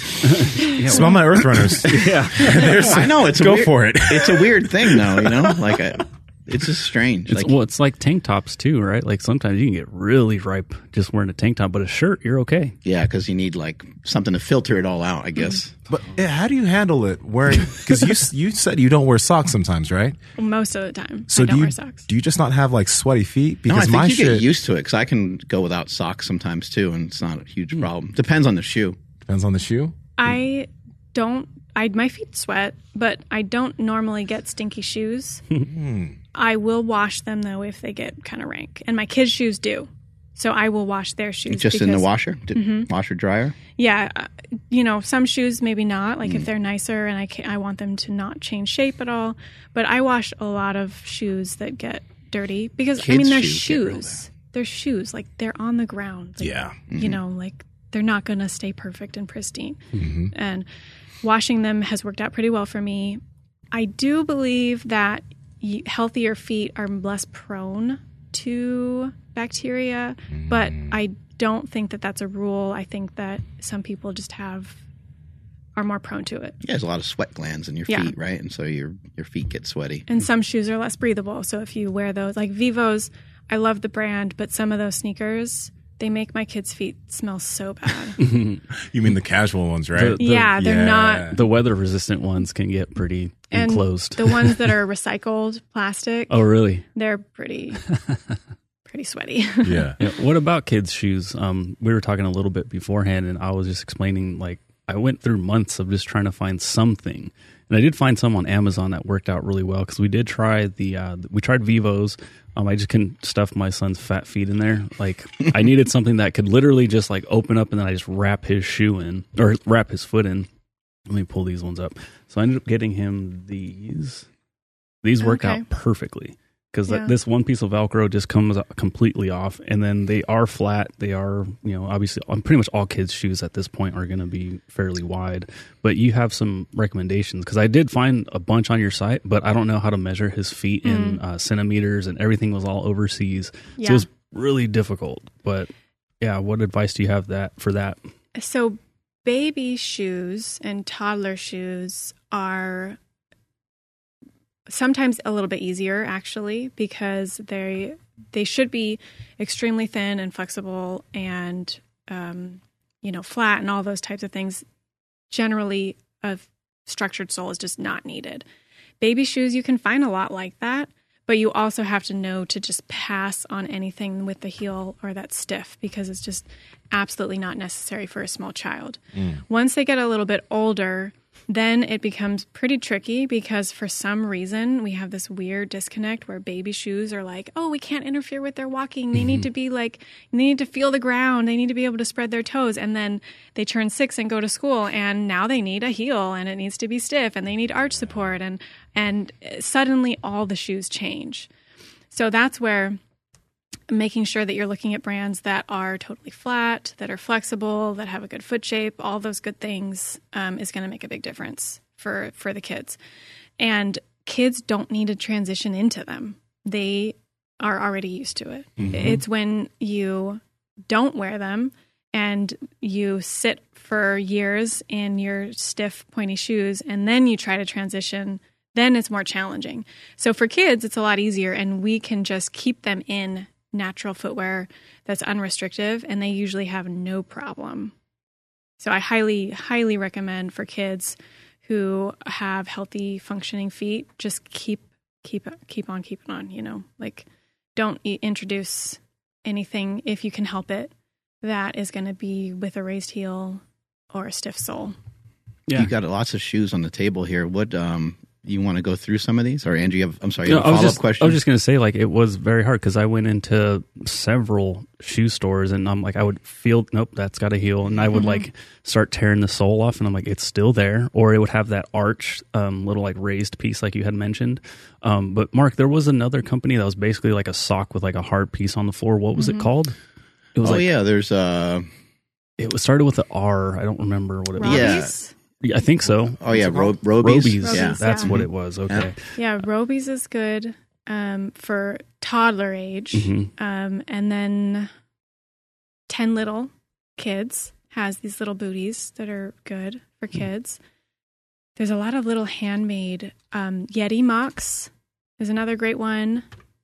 Smell my Earth Runners. Yeah. I know. Go for it. It's a weird thing, though, Like it's just strange. It's like tank tops too, right? Like sometimes you can get really ripe just wearing a tank top, but a shirt, you're okay. Yeah, because you need like something to filter it all out, I guess. But how do you handle it? Because you said you don't wear socks sometimes, right? Most of the time, so I don't wear socks. Do you just not have like sweaty feet? Because No, I think you get used to it because I can go without socks sometimes too, and it's not a huge problem. Depends on the shoe. Depends on the shoe? I don't. My feet sweat, but I don't normally get stinky shoes. I will wash them though if they get kind of rank, and my kids' shoes do. So I will wash their shoes. Just in the washer? Washer dryer? Yeah. Some shoes maybe not, like if they're nicer and I want them to not change shape at all. But I wash a lot of shoes that get dirty because, Kids' they're shoes get real shoes. They're shoes. Like they're on the ground. Like, Yeah. Like they're not going to stay perfect and pristine. And washing them has worked out pretty well for me. I do believe that healthier feet are less prone to bacteria, but I don't think that that's a rule. I think that some people just are more prone to it. Yeah, there's a lot of sweat glands in your Yeah. feet, right? And so your feet get sweaty. And some shoes are less breathable. So if you wear those, like Vivos, I love the brand, but some of those sneakers, they make my kids' feet smell so bad. You mean the casual ones, right? They're not. The weather resistant ones can get pretty And enclosed. the ones that are recycled plastic, Oh, really? they're pretty sweaty. Yeah. Yeah. What about kids' shoes? We were talking a little bit beforehand, and I was just explaining, like, I went through months of just trying to find something. And I did find some on Amazon that worked out really well because we did try we tried Vivos. I just couldn't stuff my son's fat feet in there. Like, I needed something that could literally just like open up and then I just wrap his shoe in or wrap his foot in. Let me pull these ones up. So I ended up getting him these. These work Okay. out perfectly because Yeah. this one piece of Velcro just comes completely off, and then they are flat. They are, obviously, pretty much all kids' shoes at this point are going to be fairly wide. But you have some recommendations because I did find a bunch on your site, but I don't know how to measure his feet in centimeters, and everything was all overseas, so Yeah. it was really difficult. But yeah, what advice do you have for that? So baby shoes and toddler shoes are sometimes a little bit easier, actually, because they should be extremely thin and flexible and flat and all those types of things. Generally, a structured sole is just not needed. Baby shoes, you can find a lot like that, but you also have to know to just pass on anything with the heel or that's stiff because it's just absolutely not necessary for a small child. Once they get a little bit older, then it becomes pretty tricky because for some reason we have this weird disconnect where baby shoes are like, oh, we can't interfere with their walking. They need to be like, they need to feel the ground. They need to be able to spread their toes. And then they turn 6 and go to school and now they need a heel and it needs to be stiff and they need arch support. And suddenly all the shoes change. So that's where making sure that you're looking at brands that are totally flat, that are flexible, that have a good foot shape, all those good things is going to make a big difference for the kids. And kids don't need to transition into them. They are already used to it. It's when you don't wear them and you sit for years in your stiff, pointy shoes and then you try to transition, then it's more challenging. So for kids, it's a lot easier and we can just keep them in natural footwear that's unrestrictive and they usually have no problem. So I highly, highly recommend for kids who have healthy functioning feet, just keep on keeping on, like don't introduce anything if you can help it that is going to be with a raised heel or a stiff sole. Yeah. You got lots of shoes on the table here. What you want to go through some of these? Or Andrew, you have a No, follow-up question? I was just going to say, like, it was very hard because I went into several shoe stores and I'm like, I would feel, nope, that's got a heel. And I would like start tearing the sole off and I'm like, it's still there. Or it would have that arch, little like raised piece like you had mentioned. But Mark, there was another company that was basically like a sock with like a hard piece on the floor. What was it called? It was there's it was started with an R. I don't remember what it was. Robies? Yeah, I think so. Robies. Robies. Yeah. That's what it was. Okay. Yeah, Robies is good for toddler age. And then 10 Little Kids has these little booties that are good for kids. There's a lot of little handmade Yeti Mocs is another great one.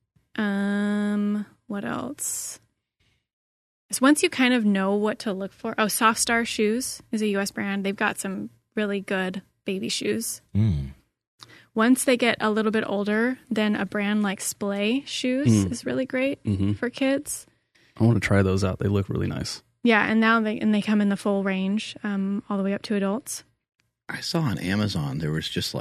What else? So once you kind of know what to look for. Oh, Soft Star Shoes is a U.S. brand. They've got some really good baby shoes. Once they get a little bit older, then a brand like Splay Shoes is really great for kids. I want to try those out. They look really nice. Yeah, and now they come in the full range, all the way up to adults. I saw on Amazon there was just like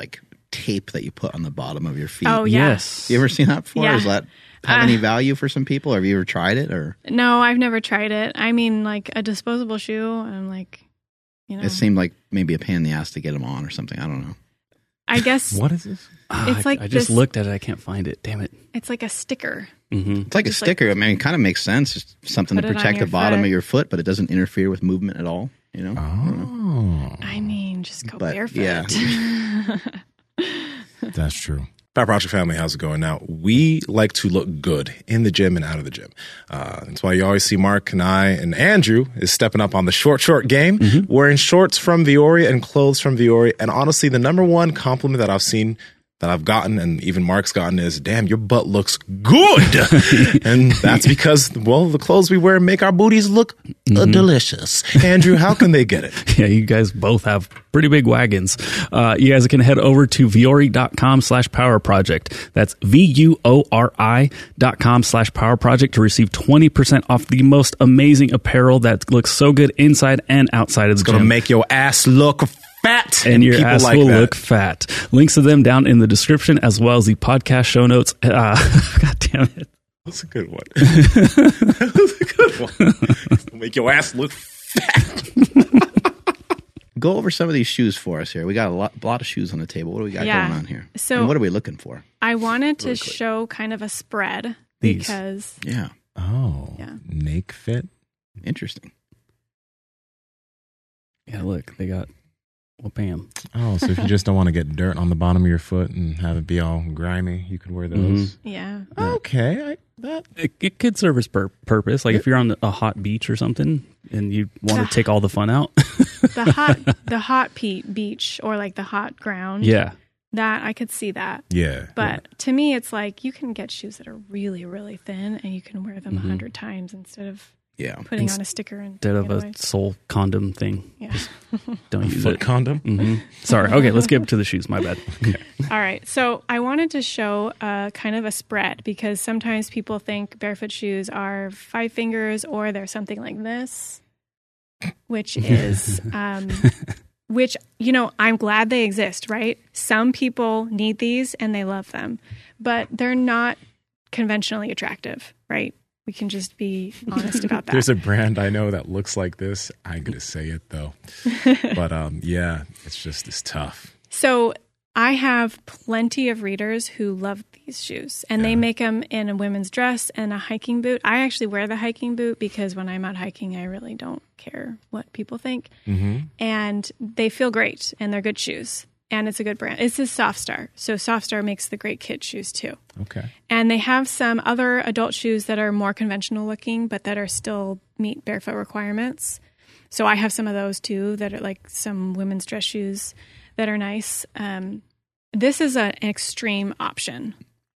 tape that you put on the bottom of your feet. Oh, yeah. Yes. You ever seen that before? Yeah. Does that have any value for some people? Have you ever tried it? Or No, I've never tried it. I mean, like a disposable shoe, I'm like, you know. it seemed like maybe a pain in the ass to get them on or something. I don't know. I guess What is this? It's like I just this- looked at it. I can't find it. Damn it. it's like a sticker. It's like a Just like- sticker. I mean, it kind of makes sense. It's something to Put it on protect the your bottom foot. of your foot, but it doesn't interfere with movement at all. You know? Oh, I mean, just go But, barefoot. yeah. that's true. Power Project family, how's it going? Now, we like to look good in the gym and out of the gym. That's why you always see Mark and I and Andrew is stepping up on the short game, wearing shorts from Viore and clothes from Viore. And honestly, the number one compliment that I've seen, that I've gotten, and even Mark's gotten, is, damn, your butt looks good. And that's because, well, the clothes we wear make our booties look delicious. Andrew, how can they get it? Yeah, you guys both have pretty big wagons. You guys can head over to viore.com/power project. That's VUORI.com/power project to receive 20% off the most amazing apparel that looks so good inside and outside of the It's going to gym. make your ass look fat. And your people ass like will that. look fat. Links to them down in the description as well as the podcast show notes. God damn it. That's a good one. That's a good one. Make your ass look fat. Go over some of these shoes for us here. We got a lot of shoes on the table. What do we got Yeah. going on here? So- and what are we looking for? I wanted to show kind of a spread These. because Yeah. Oh, Yeah. Nake fit. Interesting. Yeah, look, they got, well, bam. Oh, so if you just don't want to get dirt on the bottom of your foot and have it be all grimy, you could wear those. yeah. Okay, It could serve its purpose. Like if you're on a hot beach or something and you want to take all the fun out. the hot beach or like the hot ground. Yeah. That I could see that. yeah. But to me, it's like you can get shoes that are really, really thin and you can wear them 100 times instead of Yeah. putting on a sticker and Instead of throwing it away. a soul condom thing. Yeah. Don't use Foot it. condom. Sorry. Okay, let's get to the shoes. My bad. All right. So I wanted to show kind of a spread because sometimes people think barefoot shoes are 5 fingers or they're something like this, which is, which, you know, I'm glad they exist, right? Some people need these and they love them, but they're not conventionally attractive, right? We can just be honest about that. There's a brand I know that looks like this. I'm gonna say it though, but yeah, it's tough. So I have plenty of readers who love these shoes, and they make them in a women's dress and a hiking boot. I actually wear the hiking boot because when I'm out hiking, I really don't care what people think. And they feel great, and they're good shoes, and it's a good brand. It's a Softstar. So Softstar makes the great kid shoes too. Okay. And they have some other adult shoes that are more conventional looking, but that are still meet barefoot requirements. So I have some of those too that are like some women's dress shoes that are nice. This is an extreme option.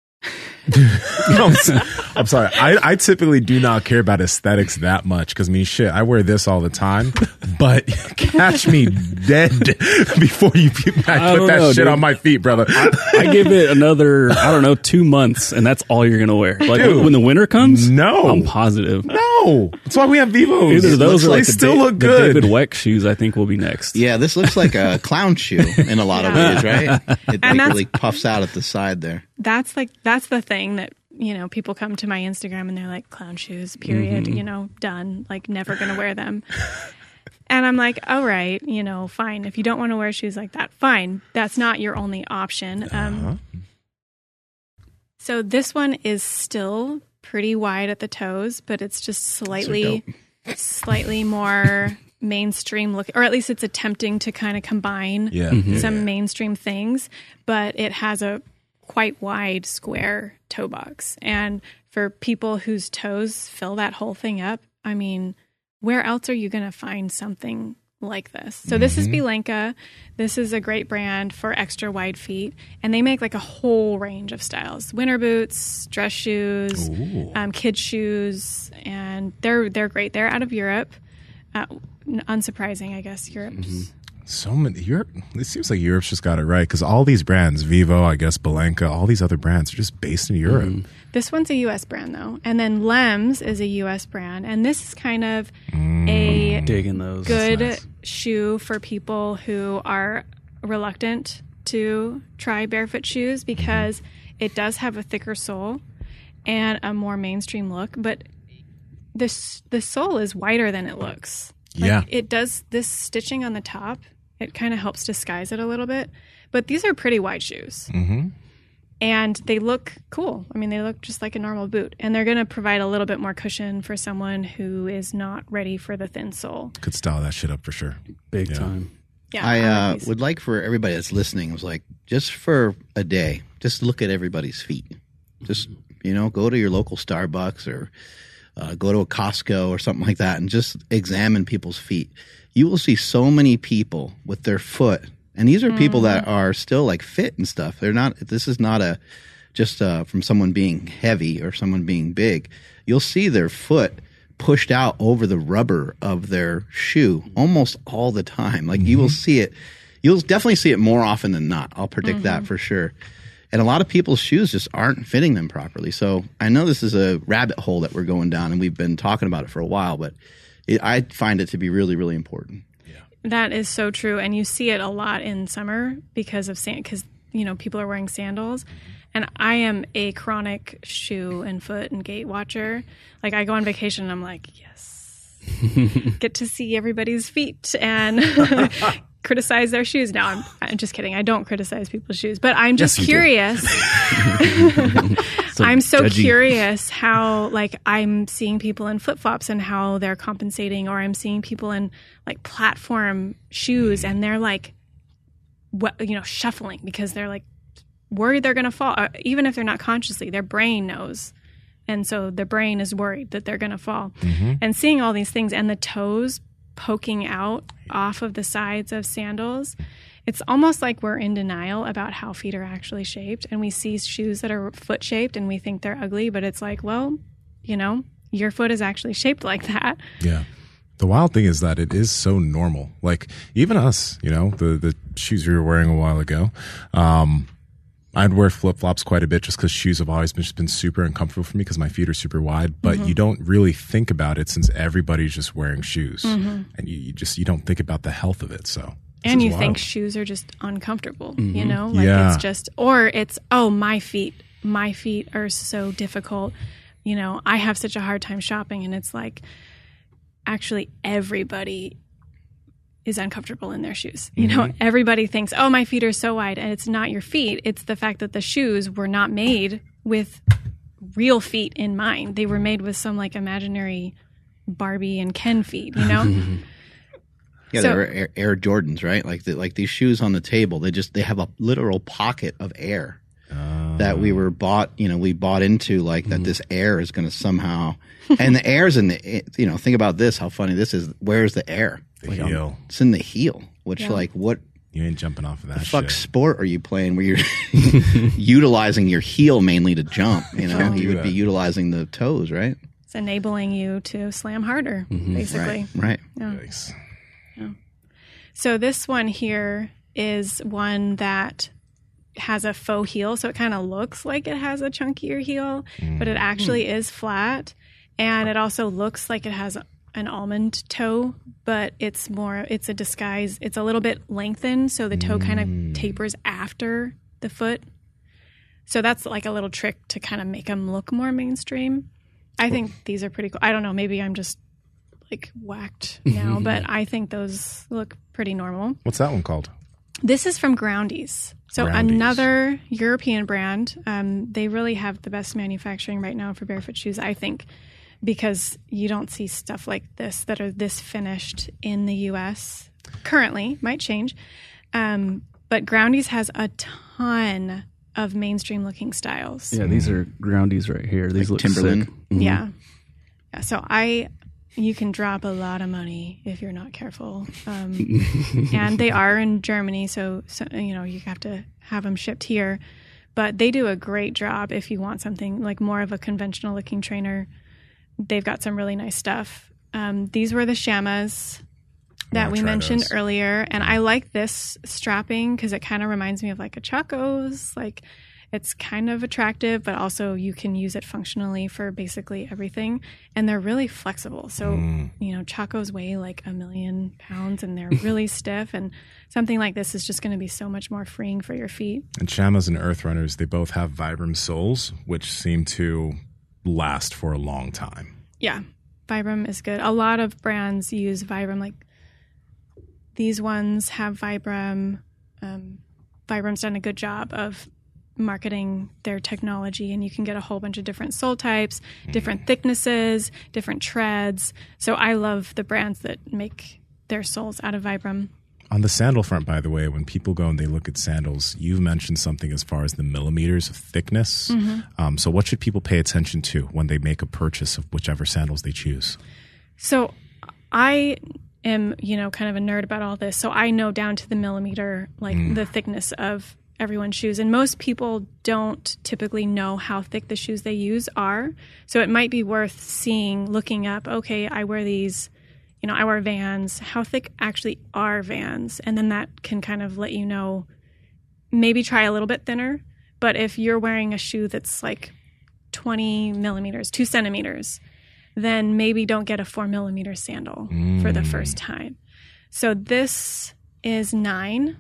I'm sorry. I typically do not care about aesthetics that much because, I mean, shit, I wear this all the time. But catch me dead before you put don't that know, shit dude. on my feet, brother. I give it another, 2 months, and that's all you're going to wear. Like Dude, when the winter comes? no. I'm positive. No, that's why we have Vivos. Either those or They like the still look the good. David Weck shoes, I think, will be next. Yeah, this looks like a clown shoe in a lot of ways, right? It And that's- really puffs out at the side there. That's the thing that, you know, people come to my Instagram and they're like, clown shoes, period, you know, done, like never going to wear them. And I'm like, all right, you know, fine. If you don't want to wear shoes like that, fine. That's not your only option. So this one is still pretty wide at the toes, but it's just slightly more mainstream look, or at least it's attempting to kind of combine some mainstream things, but it has a quite wide square toe box. And for people whose toes fill that whole thing up, I mean, where else are you going to find something like this? So this is Bilenka. This is a great brand for extra wide feet, and they make like a whole range of styles: winter boots, dress shoes, kids shoes, and they're great. They're out of Europe. Unsurprising, I guess. Europe's. So many Europe. It seems like Europe's just got it right because all these brands, Vivo, I guess, Bilenka, all these other brands are just based in Europe. This one's a U.S. brand, though. And then Lems is a U.S. brand. And this is kind of a Digging those. good shoe for people who are reluctant to try barefoot shoes because it does have a thicker sole and a more mainstream look, but the sole is wider than it looks. Yeah. It does this stitching on the top. It kind of helps disguise it a little bit. But these are pretty wide shoes. Mm-hmm. And they look cool. I mean, they look just like a normal boot. And they're going to provide a little bit more cushion for someone who is not ready for the thin sole. Could style that shit up for sure. Big time. Yeah, I like these. would like for everybody that's listening, was like, just for a day, just look at everybody's feet. Just, go to your local Starbucks or go to a Costco or something like that and just examine people's feet. You will see so many people with their foot. And these are people that are still like fit and stuff. This is not just from someone being heavy or someone being big. You'll see their foot pushed out over the rubber of their shoe almost all the time. Like you will see it. You'll definitely see it more often than not. I'll predict that for sure. And a lot of people's shoes just aren't fitting them properly. So I know this is a rabbit hole that we're going down, and we've been talking about it for a while, but I find it to be really, really important. That is so true. And you see it a lot in summer because people are wearing sandals. And I am a chronic shoe and foot and gait watcher. Like I go on vacation and I'm like, yes, get to see everybody's feet and criticize their shoes. No, I'm just kidding. I don't criticize people's shoes, but I'm just curious. I'm so curious how, like, I'm seeing people in flip-flops and how they're compensating, or I'm seeing people in, like, platform shoes and they're, like, shuffling because they're, like, worried they're going to fall. Even if they're not consciously, their brain knows. And so their brain is worried that they're going to fall. And seeing all these things and the toes poking out off of the sides of sandals, it's almost like we're in denial about how feet are actually shaped. And we see shoes that are foot shaped and we think they're ugly, but it's like, well, your foot is actually shaped like that. Yeah. The wild thing is that it is so normal. Like even us, the shoes we were wearing a while ago, I'd wear flip-flops quite a bit just because shoes have always been super uncomfortable for me because my feet are super wide. But you don't really think about it since everybody's just wearing shoes. And you don't think about the health of it. So and you think shoes are just uncomfortable, Yeah. it's just, or it's, my feet are so difficult. I have such a hard time shopping, and it's like, actually everybody is uncomfortable in their shoes. Everybody thinks, my feet are so wide, and it's not your feet. It's the fact that the shoes were not made with real feet in mind. They were made with some like imaginary Barbie and Ken feet, Yeah, they were Air Jordans, right? Like these shoes on the table, they have a literal pocket of air that we bought into, like that this air is going to somehow, and the air's in the, think about this, how funny this is. Where's the air? the heel. It's in the heel, which what You ain't jumping off of that the fuck shit. sport are you playing where you're utilizing your heel mainly to jump? You would be utilizing the toes, right? It's enabling you to slam harder, basically. Right. Yeah. Yikes. So this one here is one that has a faux heel, so it kind of looks like it has a chunkier heel, but it actually is flat, and it also looks like it has an almond toe, but it's a disguise. It's a little bit lengthened, so the toe kind of tapers after the foot. So that's like a little trick to kind of make them look more mainstream. I think these are pretty cool. I don't know, maybe I'm just like whacked now, but I think those look pretty normal. What's that one called? This is from Groundies. So Groundies. Another European brand. They really have the best manufacturing right now for barefoot shoes, I think, because you don't see stuff like this that are this finished in the U.S. currently. Might change. But Groundies has a ton of mainstream looking styles. Yeah, these are Groundies right here. These look Timberland. sick. Yeah. So you can drop a lot of money if you're not careful. And they are in Germany, so you have to have them shipped here. But they do a great job if you want something like more of a conventional looking trainer. They've got some really nice stuff. These were the Shamas that we mentioned earlier. And I like this strapping because it kind of reminds me of like a Chaco's. Like It's kind of attractive, but also you can use it functionally for basically everything. And they're really flexible. So, Chacos weigh like 1,000,000 pounds and they're really stiff. And something like this is just going to be so much more freeing for your feet. And Shamas and Earth Runners, they both have Vibram soles, which seem to last for a long time. Yeah, Vibram is good. A lot of brands use Vibram. Like these ones have Vibram. Vibram's done a good job of marketing their technology, and you can get a whole bunch of different sole types, different thicknesses, different treads. So I love the brands that make their soles out of Vibram. On the sandal front, by the way, when people go and they look at sandals, you've mentioned something as far as the millimeters of thickness. So what should people pay attention to when they make a purchase of whichever sandals they choose? So I am, kind of a nerd about all this. So I know down to the millimeter, like the thickness of everyone's shoes. And most people don't typically know how thick the shoes they use are. So it might be worth looking up, okay, I wear these, I wear Vans. How thick actually are Vans? And then that can kind of let you know, maybe try a little bit thinner. But if you're wearing a shoe that's like 20 millimeters, 2 centimeters, then maybe don't get a 4 millimeter sandal for the first time. So this is 9.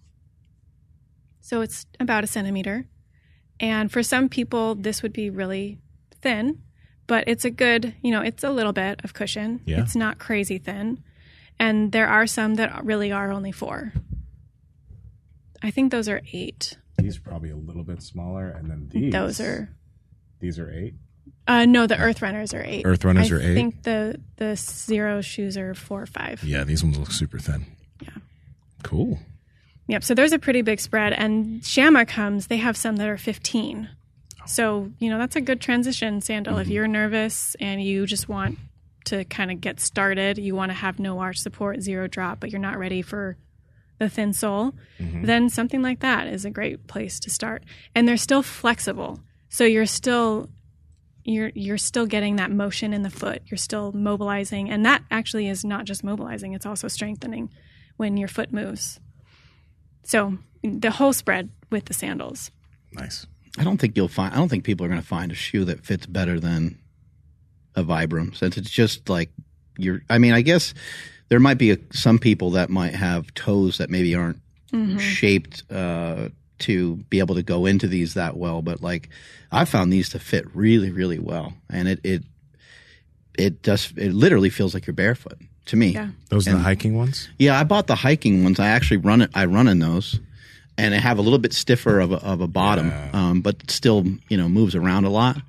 So it's about a centimeter. And for some people, this would be really thin, but it's a good, it's a little bit of cushion. Yeah. It's not crazy thin. And there are some that really are only 4. I think those are 8. These are probably a little bit smaller, and then these. These are 8? No, the Earth Runners are 8. Earth Runners are 8? I think the Zero shoes are 4 or 5. Yeah, these ones look super thin. Yeah. Cool. Yep, so there's a pretty big spread. And Shama they have some that are 15. So, that's a good transition sandal. If you're nervous and you just want to kind of get started, you want to have no arch support, 0 drop, but you're not ready for the thin sole, then something like that is a great place to start. And they're still flexible. So you're still getting that motion in the foot. You're still mobilizing. And that actually is not just mobilizing, it's also strengthening when your foot moves. So the whole spread with the sandals. Nice. I don't think people are going to find a shoe that fits better than a Vibram, since it's just like I guess there might be some people that might have toes that maybe aren't shaped to be able to go into these that well. But like I found these to fit really, really well. And it literally feels like you're barefoot to me. Yeah. Those are the hiking ones? Yeah, I bought the hiking ones. I actually run in those. And they have a little bit stiffer of a bottom, but still, moves around a lot.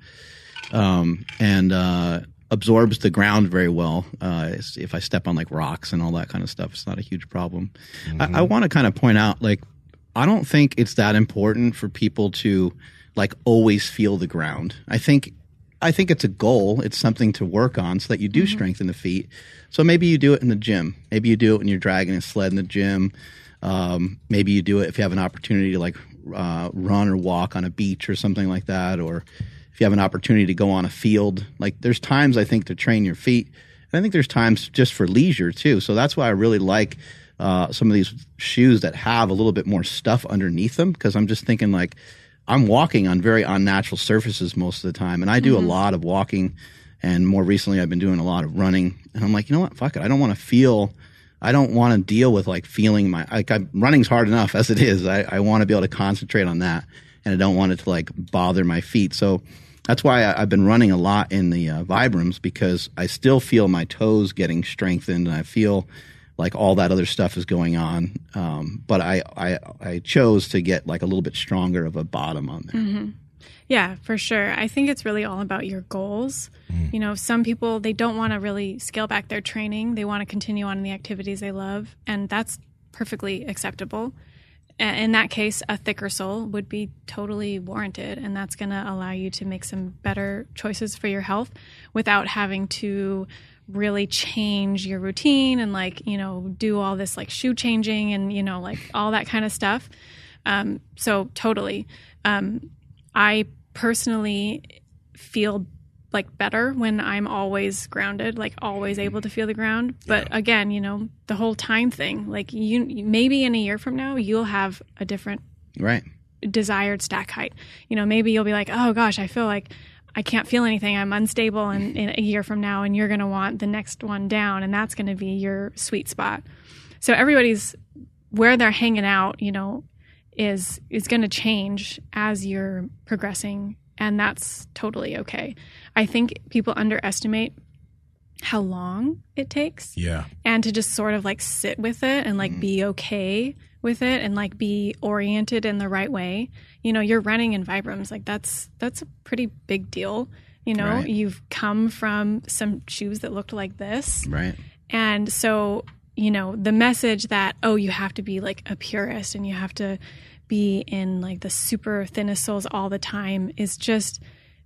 And absorbs the ground very well. If I step on like rocks and all that kind of stuff, it's not a huge problem. I want to kind of point out, like, I don't think it's that important for people to like always feel the ground. I think it's a goal. It's something to work on so that you do strengthen the feet. So maybe you do it in the gym. Maybe you do it when you're dragging a sled in the gym. Maybe you do it if you have an opportunity to like run or walk on a beach or something like that, or if you have an opportunity to go on a field. Like there's times I think to train your feet, and I think there's times just for leisure too. So that's why I really like some of these shoes that have a little bit more stuff underneath them, because I'm just thinking like I'm walking on very unnatural surfaces most of the time, and I do a lot of walking, and more recently I've been doing a lot of running, and I'm like, you know what, fuck it, I don't want to deal with like feeling running's hard enough as it is. I want to be able to concentrate on that, and I don't want it to like bother my feet. So that's why I've been running a lot in the Vibrams, because I still feel my toes getting strengthened, and I feel like all that other stuff is going on. But I chose to get like a little bit stronger of a bottom on there. Yeah, for sure. I think it's really all about your goals. Some people, they don't want to really scale back their training. They want to continue on in the activities they love, and that's perfectly acceptable. In that case, a thicker sole would be totally warranted, and that's going to allow you to make some better choices for your health without having to really change your routine and do all this like shoe changing and, like all that kind of stuff. So totally. I personally feel like better when I'm always grounded, like always able to feel the ground. But again, the whole time thing, like you maybe in a year from now, you'll have a different desired stack height. Maybe you'll be like, oh gosh, I feel like I can't feel anything. I'm unstable in a year from now, and you're going to want the next one down, and that's going to be your sweet spot. So everybody's where they're hanging out, is going to change as you're progressing, and that's totally okay. I think people underestimate how long it takes. Yeah. And to just sort of like sit with it and like be okay with it and like be oriented in the right way. You're running in Vibrams. Like that's a pretty big deal. Right. You've come from some shoes that looked like this. Right. And so, the message that, oh, you have to be like a purist and you have to be in like the super thinnest soles all the time is just,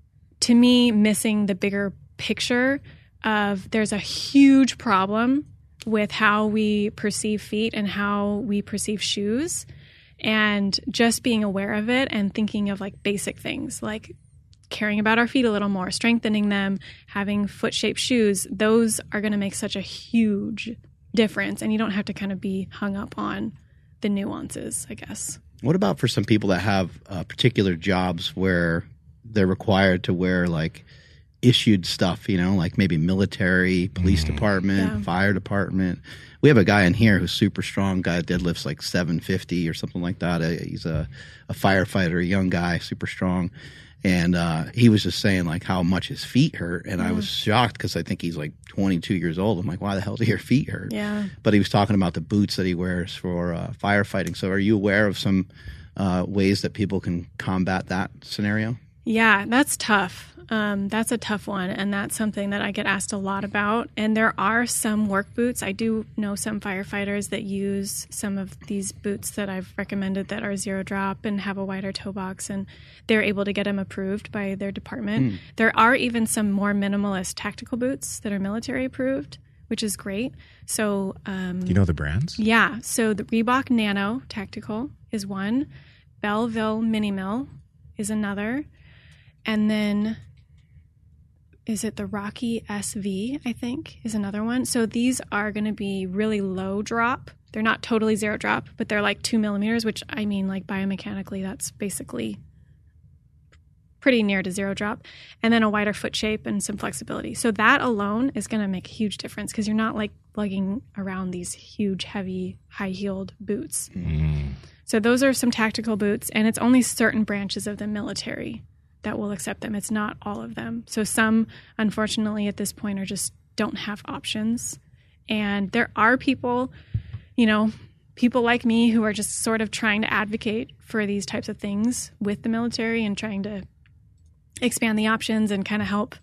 to me, missing the bigger picture of there's a huge problem with how we perceive feet and how we perceive shoes, and just being aware of it and thinking of like basic things like caring about our feet a little more, strengthening them, having foot-shaped shoes. Those are going to make such a huge difference, and you don't have to kind of be hung up on the nuances, I guess. What about for some people that have particular jobs where they're required to wear like issued stuff, like maybe military, police department, fire department? We have a guy in here who's super strong, guy that deadlifts like 750 or something like that. He's a firefighter, a young guy, super strong. And he was just saying like how much his feet hurt. And I was shocked because I think he's like 22 years old. I'm like, why the hell do your feet hurt? Yeah. But he was talking about the boots that he wears for firefighting. So are you aware of some ways that people can combat that scenario? Yeah, that's tough. That's a tough one, and that's something that I get asked a lot about. And there are some work boots. I do know some firefighters that use some of these boots that I've recommended that are zero drop and have a wider toe box, and they're able to get them approved by their department. There are even some more minimalist tactical boots that are military approved, which is great. So, you know the brands? Yeah. So the Reebok Nano Tactical is one. Belleville Mini Mill is another. And then is it the Rocky SV, I think, is another one. So these are going to be really low drop. They're not totally zero drop, but they're like 2 millimeters, which I mean, like biomechanically, that's basically pretty near to zero drop. And then a wider foot shape and some flexibility. So that alone is going to make a huge difference because you're not like lugging around these huge, heavy, high-heeled boots. So those are some tactical boots, and it's only certain branches of the military that will accept them. It's not all of them. So some, unfortunately, at this point are just don't have options. And there are people, people like me who are just sort of trying to advocate for these types of things with the military and trying to expand the options and kind of help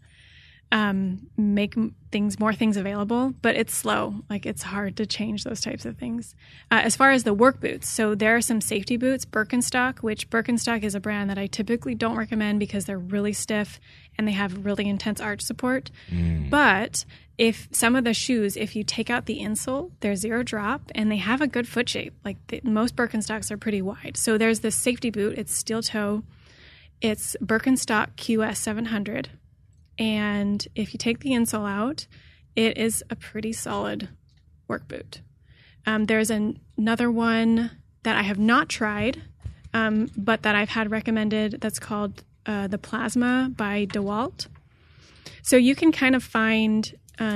make more things available, but it's slow. Like it's hard to change those types of things. As far as the work boots, so there are some safety boots, Birkenstock, which Birkenstock is a brand that I typically don't recommend because they're really stiff and they have really intense arch support. But if some of the shoes, if you take out the insole, they're zero drop and they have a good foot shape. Like most Birkenstocks are pretty wide. So there's this safety boot. It's steel toe. It's Birkenstock QS 700. And if you take the insole out, it is a pretty solid work boot. There's another one that I have not tried, but that I've had recommended that's called the Plasma by DeWalt. So you can kind of find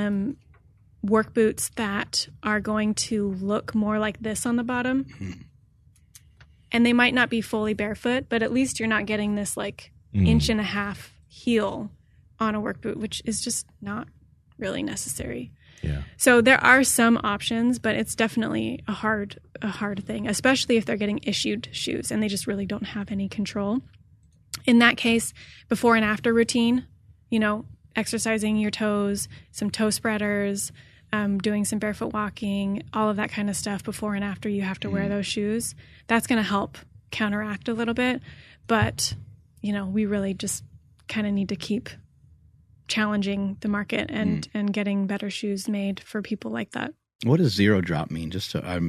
work boots that are going to look more like this on the bottom. And they might not be fully barefoot, but at least you're not getting this like 1.5 inch heel on a work boot, which is just not really necessary. Yeah. So there are some options, but it's definitely a hard thing, especially if they're getting issued shoes and they just really don't have any control. In that case, before and after routine, exercising your toes, some toe spreaders, doing some barefoot walking, all of that kind of stuff before and after you have to wear those shoes, that's going to help counteract a little bit. But, we really just kind of need to keep challenging the market and getting better shoes made for people like that. What does zero drop mean? Just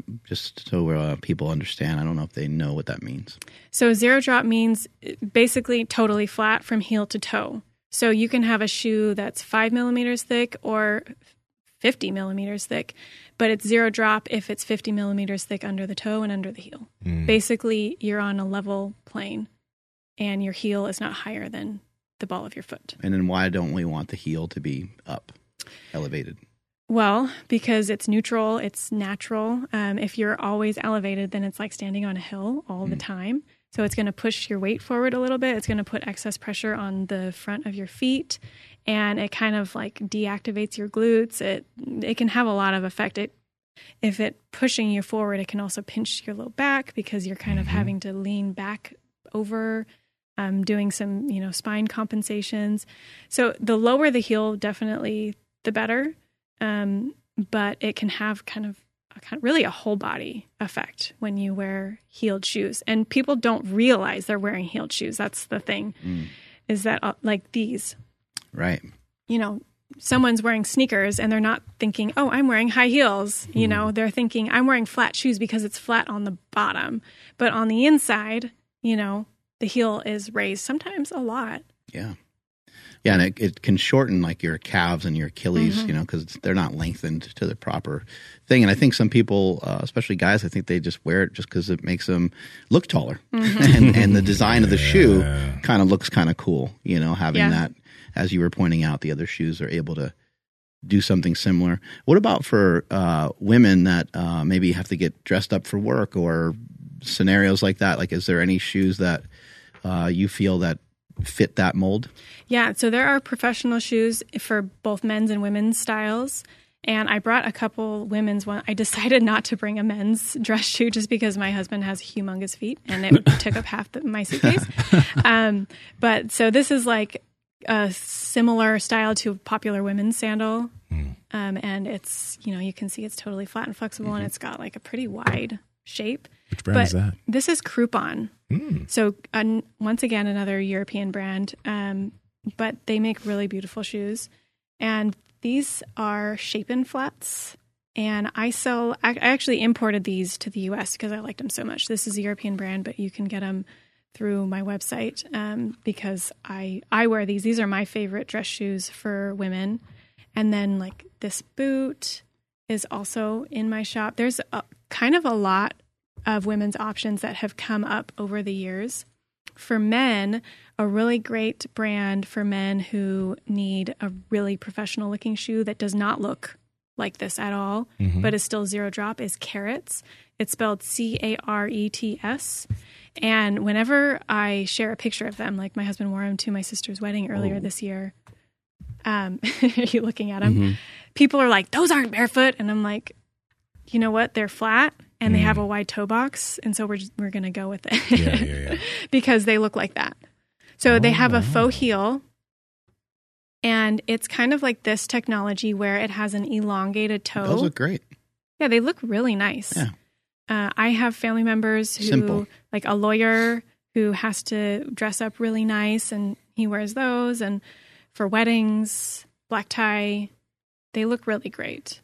so people understand. I don't know if they know what that means. So zero drop means basically totally flat from heel to toe. So you can have a shoe that's 5 millimeters thick or 50 millimeters thick, but it's zero drop if it's 50 millimeters thick under the toe and under the heel. Basically, you're on a level plane and your heel is not higher than the ball of your foot. And then why don't we want the heel to be up, elevated? Well, because it's neutral, it's natural. If you're always elevated, then it's like standing on a hill all the time. So it's going to push your weight forward a little bit. It's going to put excess pressure on the front of your feet, and it kind of like deactivates your glutes. It can have a lot of effect. If it pushing you forward, it can also pinch your low back because you're kind of having to lean back over, doing some, spine compensations. So the lower the heel, definitely the better. But it can have kind of really a whole body effect when you wear heeled shoes. And people don't realize they're wearing heeled shoes. That's the thing, is that like these. Right. Someone's wearing sneakers and they're not thinking, oh, I'm wearing high heels. They're thinking I'm wearing flat shoes because it's flat on the bottom. But on the inside, the heel is raised, sometimes a lot. Yeah. Yeah, and it can shorten like your calves and your Achilles, because they're not lengthened to the proper thing. And I think some people, especially guys, I think they just wear it just because it makes them look taller. And the design of the shoe kind of looks kind of cool, having that, as you were pointing out, the other shoes are able to do something similar. What about for women that maybe have to get dressed up for work or scenarios like that? Like, is there any shoes that you feel that fit that mold? Yeah, so there are professional shoes for both men's and women's styles. And I brought a couple women's one. I decided not to bring a men's dress shoe just because my husband has humongous feet and it took up half my suitcase. But so this is like a similar style to a popular women's sandal. And it's, you can see it's totally flat and flexible and it's got like a pretty wide shape. Which brand is that? This is Croupan. So once again, another European brand, but they make really beautiful shoes. And these are Shapen flats. And I actually imported these to the U.S. because I liked them so much. This is a European brand, but you can get them through my website because I wear these. These are my favorite dress shoes for women. And then like this boot is also in my shop. There's kind of a lot of women's options that have come up over the years. For men, a really great brand for men who need a really professional looking shoe that does not look like this at all, but is still zero drop is Carets. It's spelled Carets. And whenever I share a picture of them, like my husband wore them to my sister's wedding earlier this year. Are you looking at them? People are like, those aren't barefoot. And I'm like, you know what? They're flat and they have a wide toe box. And so we're going to go with it because they look like that. So they have a faux heel and it's kind of like this technology where it has an elongated toe. Those look great. Yeah, they look really nice. Yeah. I have family members who, like a lawyer who has to dress up really nice and he wears those. And for weddings, black tie, they look really great.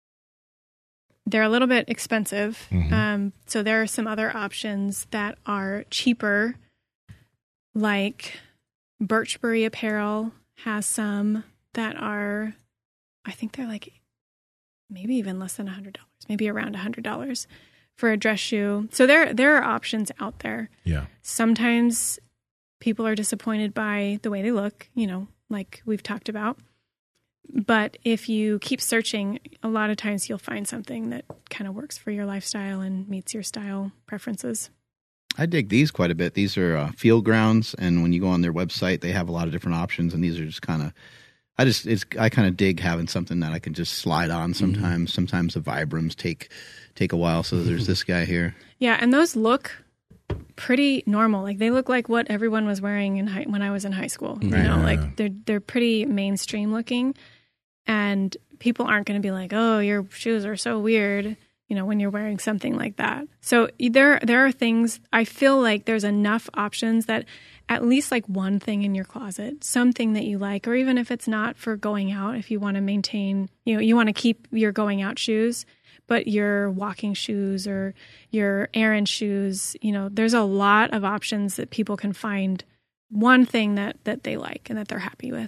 They're a little bit expensive. So there are some other options that are cheaper, like Birchbury Apparel has some that are, I think they're like maybe even less than $100, maybe around $100 for a dress shoe. So there are options out there. Yeah. Sometimes people are disappointed by the way they look, like we've talked about. But if you keep searching, a lot of times you'll find something that kind of works for your lifestyle and meets your style preferences. I dig these quite a bit. These are Field Grounds, and when you go on their website, they have a lot of different options, and these are just kind of, I kind of dig having something that I can just slide on sometimes. Sometimes the Vibrams take a while, so there's this guy here. Yeah, and those look pretty normal. Like they look like what everyone was wearing when I was in high school. Like they're pretty mainstream looking. And people aren't going to be like, oh, your shoes are so weird, when you're wearing something like that. So there are things, I feel like there's enough options that at least like one thing in your closet, something that you like, or even if it's not for going out, if you want to maintain, you want to keep your going out shoes, but your walking shoes or your errand shoes, there's a lot of options that people can find one thing that they like and that they're happy with.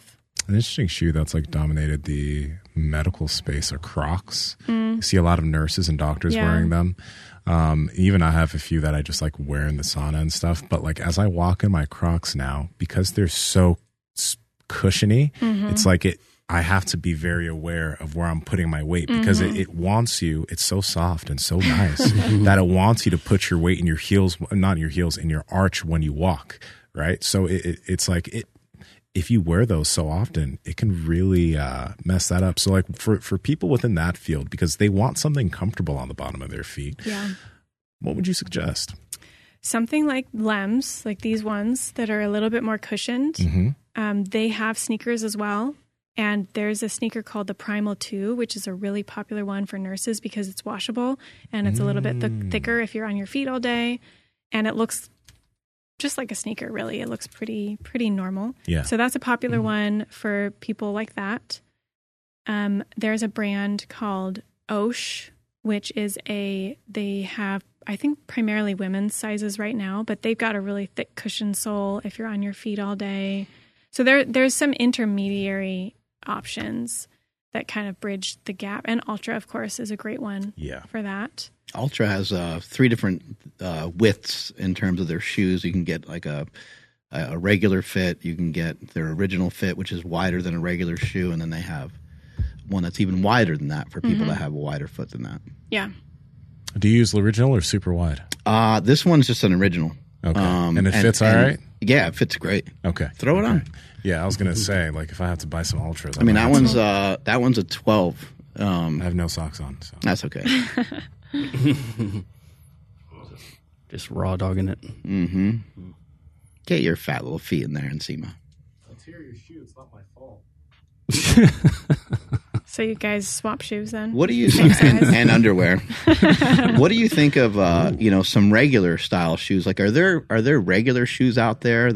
An interesting shoe that's like dominated the medical space are Crocs. You see a lot of nurses and doctors wearing them. Even I have a few that I just like wear in the sauna and stuff. But like as I walk in my Crocs now, because they're so cushiony, it's like I have to be very aware of where I'm putting my weight because it wants you. It's so soft and so nice that it wants you to put your weight in your heels, not in your heels, in your arch when you walk, right? So it's like if you wear those so often, it can really mess that up. So like for people within that field, because they want something comfortable on the bottom of their feet, what would you suggest? Something like Lems, like these ones that are a little bit more cushioned. They have sneakers as well. And there's a sneaker called the Primal 2, which is a really popular one for nurses because it's washable and it's a little bit thicker if you're on your feet all day. And it looks just like a sneaker, really. It looks pretty normal. Yeah. So that's a popular one for people like that. There's a brand called Osh, which is they have, I think, primarily women's sizes right now, but they've got a really thick cushion sole if you're on your feet all day. So there's some intermediary options that kind of bridge the gap. And Ultra, of course, is a great one for that. Ultra has 3 different widths in terms of their shoes. You can get like a regular fit. You can get their original fit, which is wider than a regular shoe. And then they have one that's even wider than that for people that have a wider foot than that. Yeah. Do you use the original or super wide? This one's just an original. Okay. And it fits all right? Yeah, it fits great. Okay. Throw it on. Yeah, I was going to say, like, if I have to buy some Ultras. I mean, that one's a 12. I have no socks on, so. That's okay. Just raw dogging it. Get your fat little feet in there, Nsima. Let's hear your shoe. It's not my fault. So you guys swap shoes then? What do you think? And underwear. What do you think of some regular style shoes? Like, are there regular shoes out there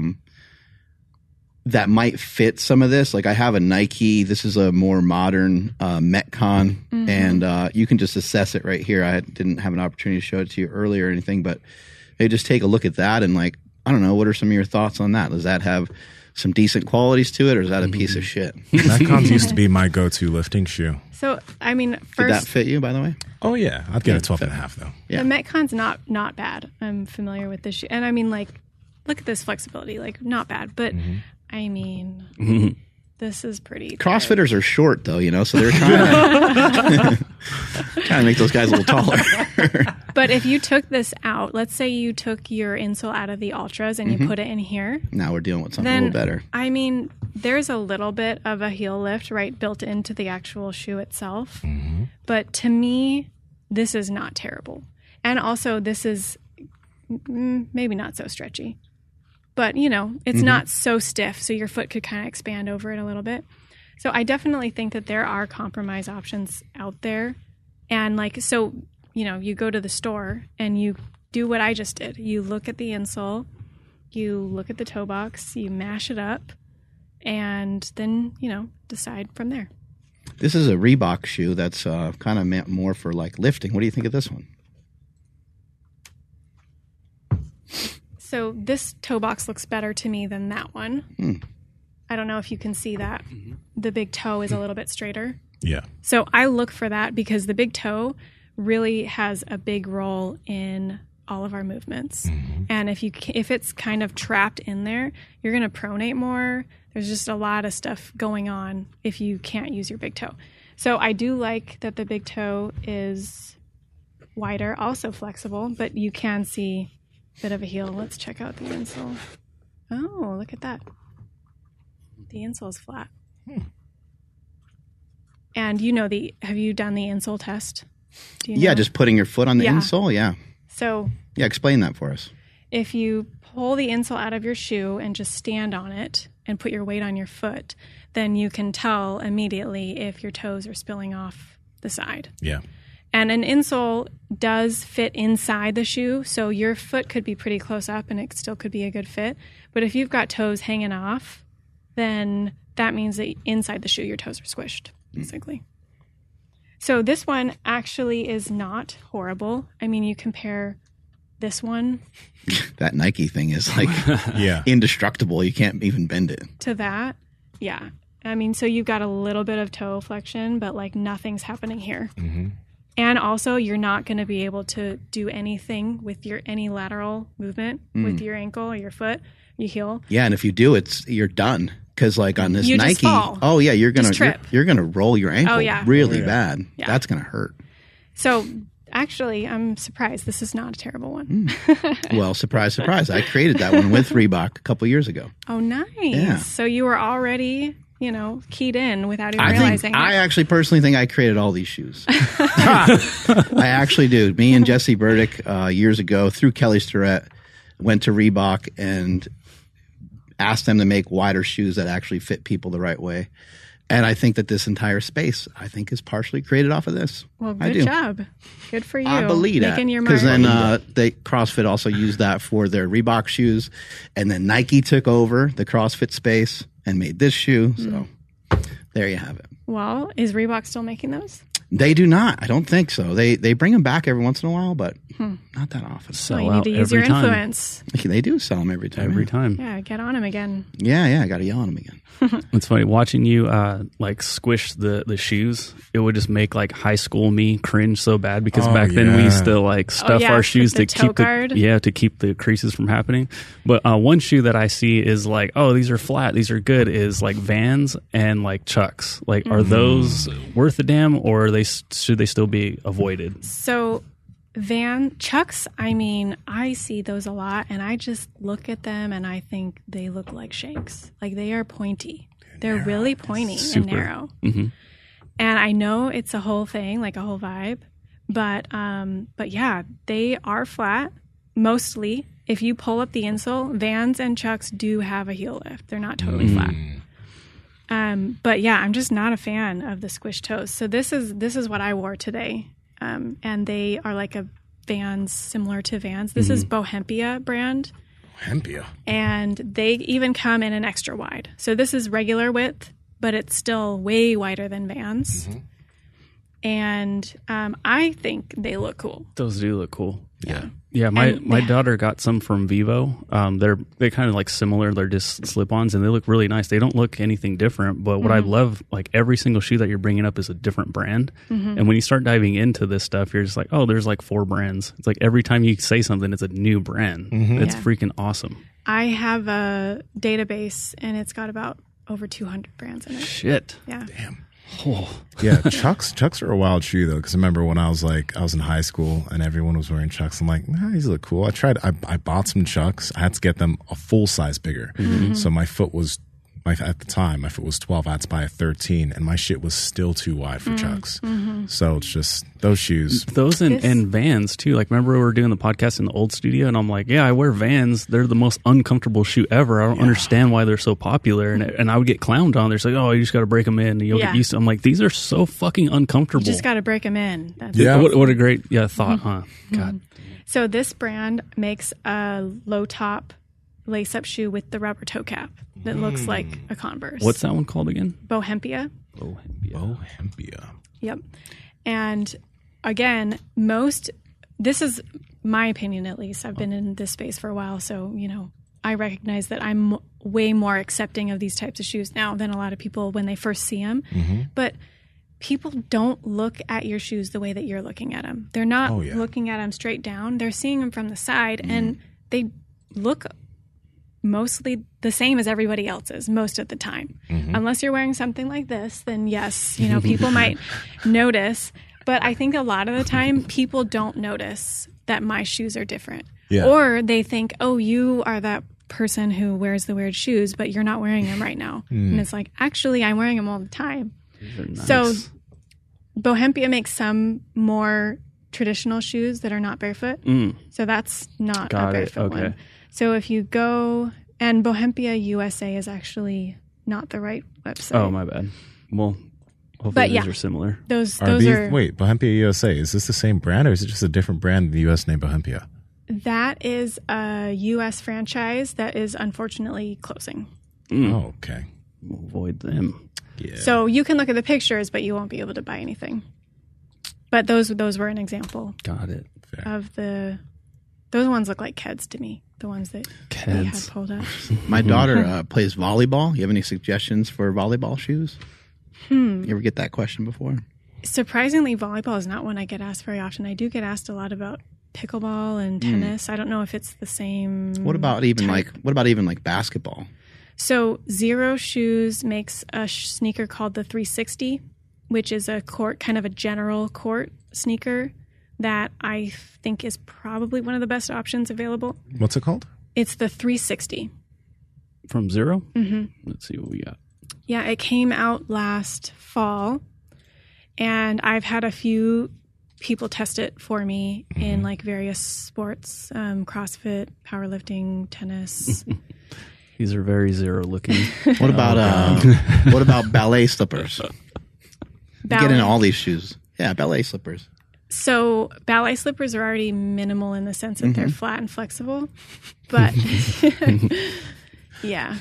that might fit some of this? Like, I have a Nike. This is a more modern Metcon, and you can just assess it right here. I didn't have an opportunity to show it to you earlier or anything, but maybe just take a look at that and, like, I don't know, what are some of your thoughts on that? Does that have some decent qualities to it, or is that a piece of shit? Metcons used to be my go-to lifting shoe. So, I mean, first... Did that fit you, by the way? Oh, yeah. I'd get a 12.5, though. Yeah. The Metcon's not bad. I'm familiar with this shoe. And I mean, like, look at this flexibility. Like, not bad. But, I mean, this is pretty... CrossFitters are short, though, so they're trying to make those guys a little taller. But if you took this out, let's say you took your insole out of the Ultras and you put it in here. Now we're dealing with something a little better. I mean, there's a little bit of a heel lift, right, built into the actual shoe itself. But to me, this is not terrible. And also, this is maybe not so stretchy. But, it's not so stiff, so your foot could kind of expand over it a little bit. So I definitely think that there are compromise options out there. And, like, so... you go to the store and you do what I just did. You look at the insole, you look at the toe box, you mash it up, and then, decide from there. This is a Reebok shoe that's kind of meant more for, like, lifting. What do you think of this one? So this toe box looks better to me than that one. I don't know if you can see that. The big toe is a little bit straighter. Yeah. So I look for that because the big toe really has a big role in all of our movements. And if it's kind of trapped in there, you're going to pronate more. There's just a lot of stuff going on if you can't use your big toe. So I do like that the big toe is wider, also flexible, but you can see a bit of a heel. Let's check out the insole. Oh, look at that. The insole is flat. And have you done the insole test? Yeah, just putting your foot on the insole, yeah. So... yeah, explain that for us. If you pull the insole out of your shoe and just stand on it and put your weight on your foot, then you can tell immediately if your toes are spilling off the side. Yeah. And an insole does fit inside the shoe, so your foot could be pretty close up and it still could be a good fit. But if you've got toes hanging off, then that means that inside the shoe your toes are squished, basically. So this one actually is not horrible. I mean, you compare this one. That Nike thing is like indestructible. You can't even bend it. To that, yeah. I mean, so you've got a little bit of toe flexion, but like nothing's happening here. Mm-hmm. And also, you're not going to be able to do anything with any lateral movement with your ankle or your foot, your heel. Yeah, and if you do, you're done. Because like on this You Nike, just fall. oh yeah, you're gonna Just trip. you're gonna roll your ankle really Yeah. bad. Yeah. That's gonna hurt. So actually, I'm surprised this is not a terrible one. Well, surprise, surprise! I created that one with Reebok a couple years ago. Oh, nice. Yeah. So you were already, keyed in without even I realizing think it. I actually personally think I created all these shoes. I actually do. Me and Jesse Burdick years ago through Kelly Starrett went to Reebok and asked them to make wider shoes that actually fit people the right way. And I think that this entire space, I think, is partially created off of this. Well, I good do. job. Good for you. I believe that. Making your Because mark. then they CrossFit also used that for their Reebok shoes. And then Nike took over the CrossFit space and made this shoe. So there you have it. Well, is Reebok still making those? They do not. I don't think so. They bring them back every once in a while, but not that often. Sell Well, you need out to use every your time. influence. They do sell them every time. Every time. Yeah, get on them again. Yeah. I got to yell at them again. It's funny watching you like squish the shoes. It would just make like high school me cringe so bad because Oh, back then we yeah. still like stuff yeah, our shoes the to toe keep guard. to keep the creases from happening. But one shoe that I see is like, oh, these are flat, these are good. Is like Vans and like Chucks. Like, are those worth a damn, or should they still be avoided? So Chucks, I mean, I see those a lot and I just look at them and I think they look like Shanks. Like they are pointy. They're really pointy and narrow. Mm-hmm. And I know it's a whole thing, like a whole vibe, but yeah, they are flat mostly. If you pull up the insole, Vans and Chucks do have a heel lift. They're not totally flat. But yeah, I'm just not a fan of the squish toes. So this is what I wore today. And they are like a Vans, similar to Vans. This is Bohempia brand. Hempia. And they even come in an extra wide. So this is regular width, but it's still way wider than Vans. And I think they look cool. Those do look cool. Yeah. Yeah, my daughter got some from Vivo. They're kind of like similar. They're just slip-ons, and they look really nice. They don't look anything different. But what I love, like every single shoe that you're bringing up is a different brand. And when you start diving into this stuff, you're just like, oh, there's like 4 brands. It's like every time you say something, it's a new brand. It's Yeah. freaking awesome. I have a database, and it's got about over 200 brands in it. Shit. Yeah. Damn. Oh. Yeah, Chucks are a wild shoe though, because I remember when I was in high school and everyone was wearing Chucks. I'm like, these look cool. I bought some Chucks. I had to get them a full size bigger. So my foot was at the time my foot was 12. I had to buy a 13, and my shit was still too wide for Chucks. So it's just those shoes. Those and Vans too. Like, remember we were doing the podcast in the old studio, and I'm like, yeah, I wear Vans. They're the most uncomfortable shoe ever. I don't understand why they're so popular. And I would get clowned on. They're like, oh, you just got to break them in, and you'll get used to. I'm like, these are so fucking uncomfortable. You just got to break them in. That's Yeah. What a great thought, huh? God. So this brand makes a low top lace-up shoe with the rubber toe cap that looks like a Converse. What's that one called again? Bohempia? Oh, yeah. Bohempia. Yep. And again, this is my opinion at least. I've been in this space for a while, so, I recognize that I'm way more accepting of these types of shoes now than a lot of people when they first see them. But people don't look at your shoes the way that you're looking at them. They're not looking at them straight down. They're seeing them from the side, and they look mostly the same as everybody else's most of the time. Unless you're wearing something like this, then yes, people might notice. But I think a lot of the time people don't notice that my shoes are different. Yeah. Or they think, oh, you are that person who wears the weird shoes, but you're not wearing them right now. And it's like, actually, I'm wearing them all the time. Nice. So Bohempia makes some more traditional shoes that are not barefoot. So that's not Got a it. barefoot Okay. one. So if you go, and Bohempia USA is actually not the right website. Oh, my bad. Well, hopefully But these yeah. are similar. Those are Wait, Bohempia USA. Is this the same brand, or is it just a different brand in the US named Bohempia? that is a US franchise that is unfortunately closing. Oh, okay. We'll avoid them. Yeah. So you can look at the pictures, but you won't be able to buy anything. But those were an example Got it. of the Those ones look like Keds to me. The ones that we had Keds. pulled up. My daughter plays volleyball. You have any suggestions for volleyball shoes? You ever get that question before? Surprisingly, volleyball is not one I get asked very often. I do get asked a lot about pickleball and tennis. I don't know if it's the same. What about even like basketball? So Zero Shoes makes a sneaker called the 360, which is a court, kind of a general court sneaker that I think is probably one of the best options available. What's it called? It's the 360. From Zero? Mm-hmm. Let's see what we got. Yeah, it came out last fall, and I've had a few people test it for me in like various sports, CrossFit, powerlifting, tennis. These are very Zero looking. What about ballet slippers? Get into all these shoes. Yeah, ballet slippers. So ballet slippers are already minimal in the sense that they're flat and flexible, but yeah.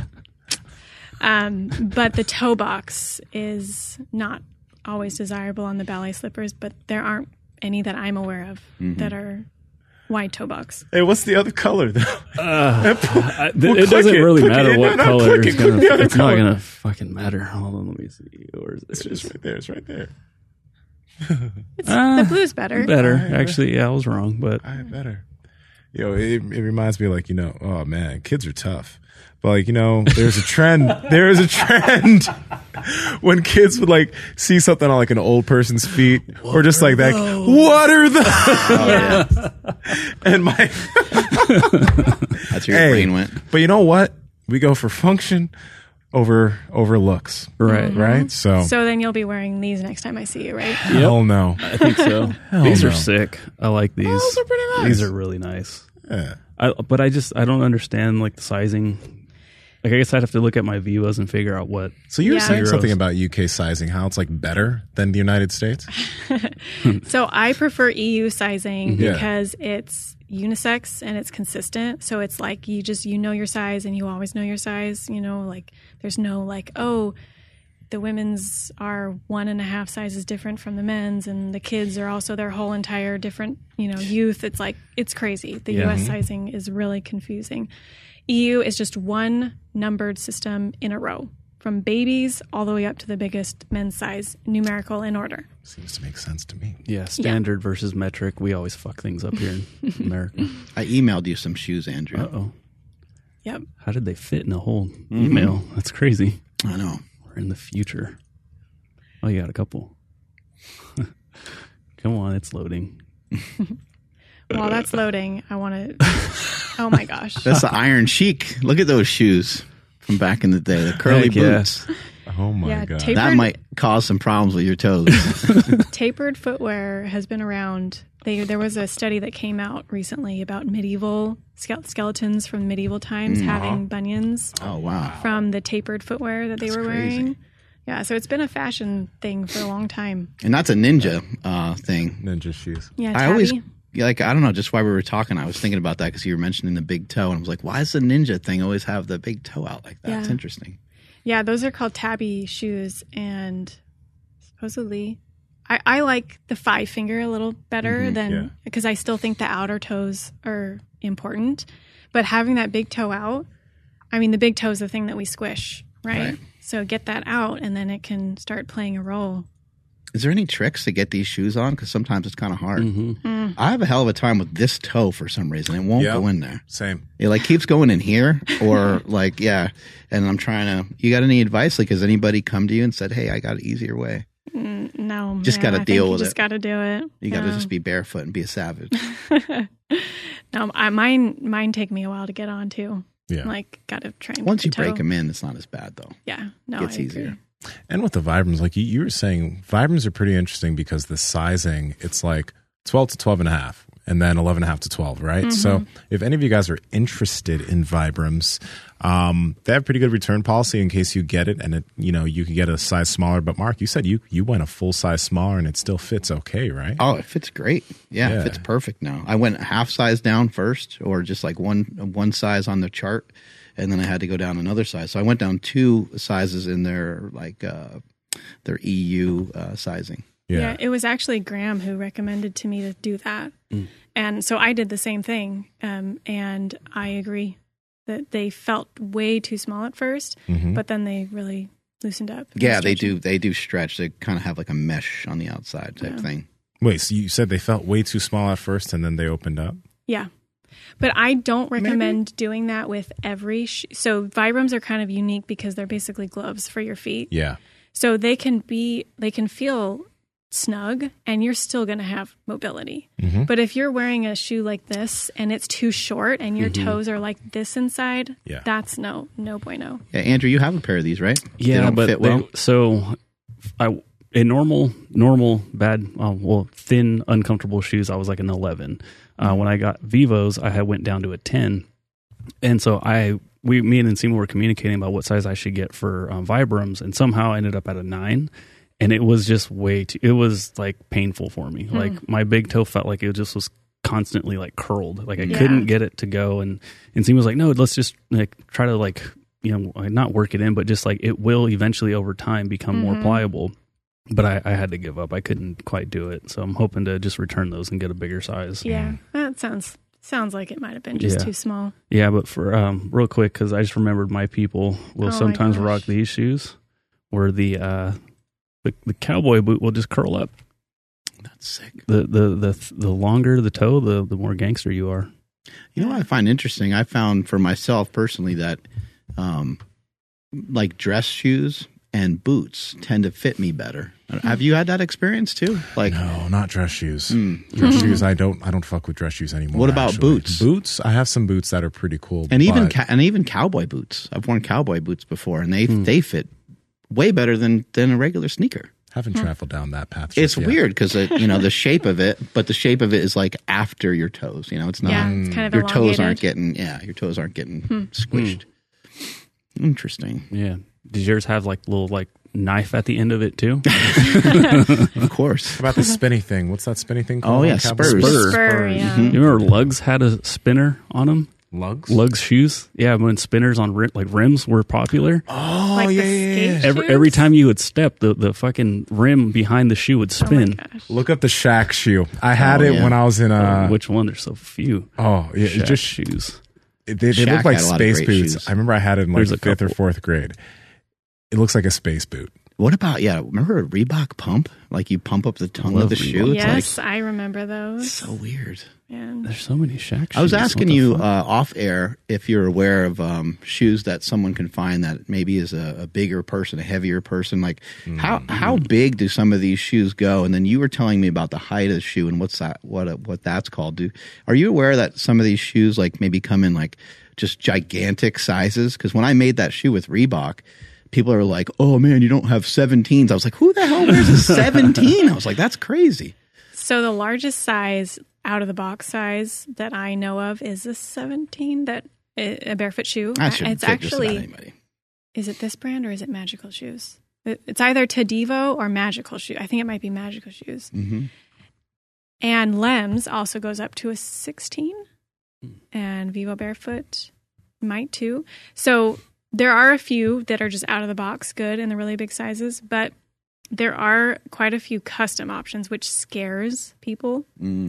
But the toe box is not always desirable on the ballet slippers, but there aren't any that I'm aware of that are wide toe box. Hey, what's the other color though? It doesn't really matter what color. It's not going to fucking matter. Hold on, let me see. Or is It's just right there. It's right there. The blue's better. better? Actually, yeah, I was wrong, but I better. Yo, it reminds me like, oh man, kids are tough. But like, there's a trend. There is a trend when kids would like see something on like an old person's feet or just like that. What are those? And my That's where your brain went. But you know what? We go for function over looks. Right? So then you'll be wearing these next time I see you, right? hell no. I think so. These are sick. I like these. Those are pretty nice. These are really nice. Yeah. But I don't understand like the sizing. Like I guess I'd have to look at my Vivas and figure out what. So you were Yeah. saying something about UK sizing, how it's like better than the United States? So I prefer EU sizing Yeah. because it's unisex and it's consistent. So it's like you know your size and you always know your size. Like there's no like, oh, the women's are 1.5 sizes different from the men's, and the kids are also their whole entire different, youth. It's like, it's crazy. The US sizing is really confusing. EU is just one numbered system in a row, from babies all the way up to the biggest men's size, numerical in order. Seems to make sense to me. Yeah, standard versus metric. We always fuck things up here in America. I emailed you some shoes, Andrew. Uh-oh. Yep. How did they fit in a whole email? That's crazy. I know. We're in the future. Oh, you got a couple. Come on, it's loading. While that's loading, I want to. Oh my gosh. That's the Iron Chic. Look at those shoes from back in the day. The curly Heck boots. Oh my Yeah, God. tape- That might cause some problems with your toes. Tapered footwear has been around. There was a study that came out recently about medieval skeletons from medieval times having bunions Oh, wow. from the tapered footwear that they were crazy. wearing. Yeah, so it's been a fashion thing for a long time. And that's a ninja thing. Ninja shoes. Yeah, I always, tabby. I don't know, just while we were talking, I was thinking about that because you were mentioning the big toe. And I was like, why does the ninja thing always have the big toe out like that? Yeah. It's interesting. Yeah, those are called tabby shoes, and supposedly, I like the 5 finger a little better than, because I still think the outer toes are important. But having that big toe out, I mean, the big toe is the thing that we squish, right? So get that out, and then it can start playing a role. Is there any tricks to get these shoes on? Because sometimes it's kind of hard. I have a hell of a time with this toe for some reason. It won't Yep. go in there. Same. It like keeps going in here or like, yeah. And I'm trying to, you got any advice? Like, has anybody come to you and said, hey, I got an easier way? No, Just man, gotta I think deal you with just it. got to do it. You got to just be barefoot and be a savage. No, mine take me a while to get on too. Yeah. Like, got to try and Once get you the break toe. them in, it's not as bad though. Yeah, no, It gets I agree. easier. And with the Vibrams, like you were saying, Vibrams are pretty interesting because the sizing, it's like 12 to 12 and a half and then 11 and a half to 12, right? So if any of you guys are interested in Vibrams, they have pretty good return policy in case you get it and it, you can get a size smaller. But Mark, you said you went a full size smaller and it still fits okay, right? Oh, it fits great. Yeah, Yeah. it fits perfect now. I went half size down first or just like one size on the chart. And then I had to go down another size. So I went down 2 sizes in their EU sizing. Yeah, it was actually Graham who recommended to me to do that. And so I did the same thing. And I agree that they felt way too small at first, but then they really loosened up. Yeah, they do. They do stretch. They kind of have like a mesh on the outside type thing. Wait, so you said they felt way too small at first and then they opened up? Yeah. But I don't recommend doing that with every so Vibrams are kind of unique because they're basically gloves for your feet. Yeah. So they can feel snug and you're still going to have mobility. But if you're wearing a shoe like this and it's too short and your toes are like this inside, that's no bueno. Yeah, Andrew, you have a pair of these, right? Yeah, they don't but fit well. In normal, bad, thin, uncomfortable shoes, I was like an 11. When I got Vivos, I went down to a 10. And so me and Nsima were communicating about what size I should get for Vibrams, and somehow I ended up at a 9. And it was just it was like painful for me. Like my big toe felt like it just was constantly like curled. Like I couldn't get it to go. And Nsima was like, no, let's just like try to like, not work it in, but just like it will eventually over time become more pliable. But I had to give up. I couldn't quite do it. So I'm hoping to just return those and get a bigger size. Yeah, that sounds like it might have been just too small. Yeah, but for real quick, because I just remembered my people will sometimes rock these shoes where the cowboy boot will just curl up. That's sick. The longer the toe, the more gangster you are. You know what I find interesting? I found for myself personally that like dress shoes and boots tend to fit me better. Have you had that experience too? Like no, not dress shoes. Dress shoes, I don't fuck with dress shoes anymore. What about boots? Boots, I have some boots that are pretty cool. And even cowboy boots. I've worn cowboy boots before, and they fit way better than a regular sneaker. Haven't traveled down that path. It's weird because the shape of it, but the shape of it is like after your toes. It's not. Yeah, it's kind of your toes elongated. aren't getting squished. Interesting. Yeah. Did yours have like little like knife at the end of it too? Of course. How about the spinny thing? What's that spinny thing called? Oh yeah, spurs. Spur, yeah. You remember Lugs had a spinner on them? Lugs shoes. Yeah, when spinners on rims were popular. Oh Like yeah, the skate shoes? Every time you would step, the fucking rim behind the shoe would spin. Oh my gosh. Look up the Shaq shoe. I had it when I was in Which one? There's so few. Oh yeah, Shaq just shoes. They Shaq look like had a lot of space great boots. shoes. I remember I had it in like There's a 5th or couple. 4th grade. It looks like a space boot. What about remember a Reebok pump? Like you pump up the tongue of the shoe. It's Yes, I remember those. so weird. And There's so many Shaq shoes. I was asking What the you fuck? off air if you're aware of shoes that someone can find that maybe is a bigger person, a heavier person. Like how big do some of these shoes go? And then you were telling me about the height of the shoe and what that's called. Are you aware that some of these shoes like maybe come in like just gigantic sizes? Because when I made that shoe with Reebok, people are like, "Oh man, you don't have 17s." I was like, "Who the hell wears a 17?" I was like, "That's crazy." so the largest size out of the box size that I know of is a 17, that a barefoot shoe. That should It's fit just about actually, anybody. is it this brand or is it Magical Shoes? It's either Tadivo or Magical Shoe. I think it might be Magical Shoes. And Lems also goes up to a 16, and Vivo Barefoot might too. So there are a few that are just out of the box good in the really big sizes, but there are quite a few custom options, which scares people.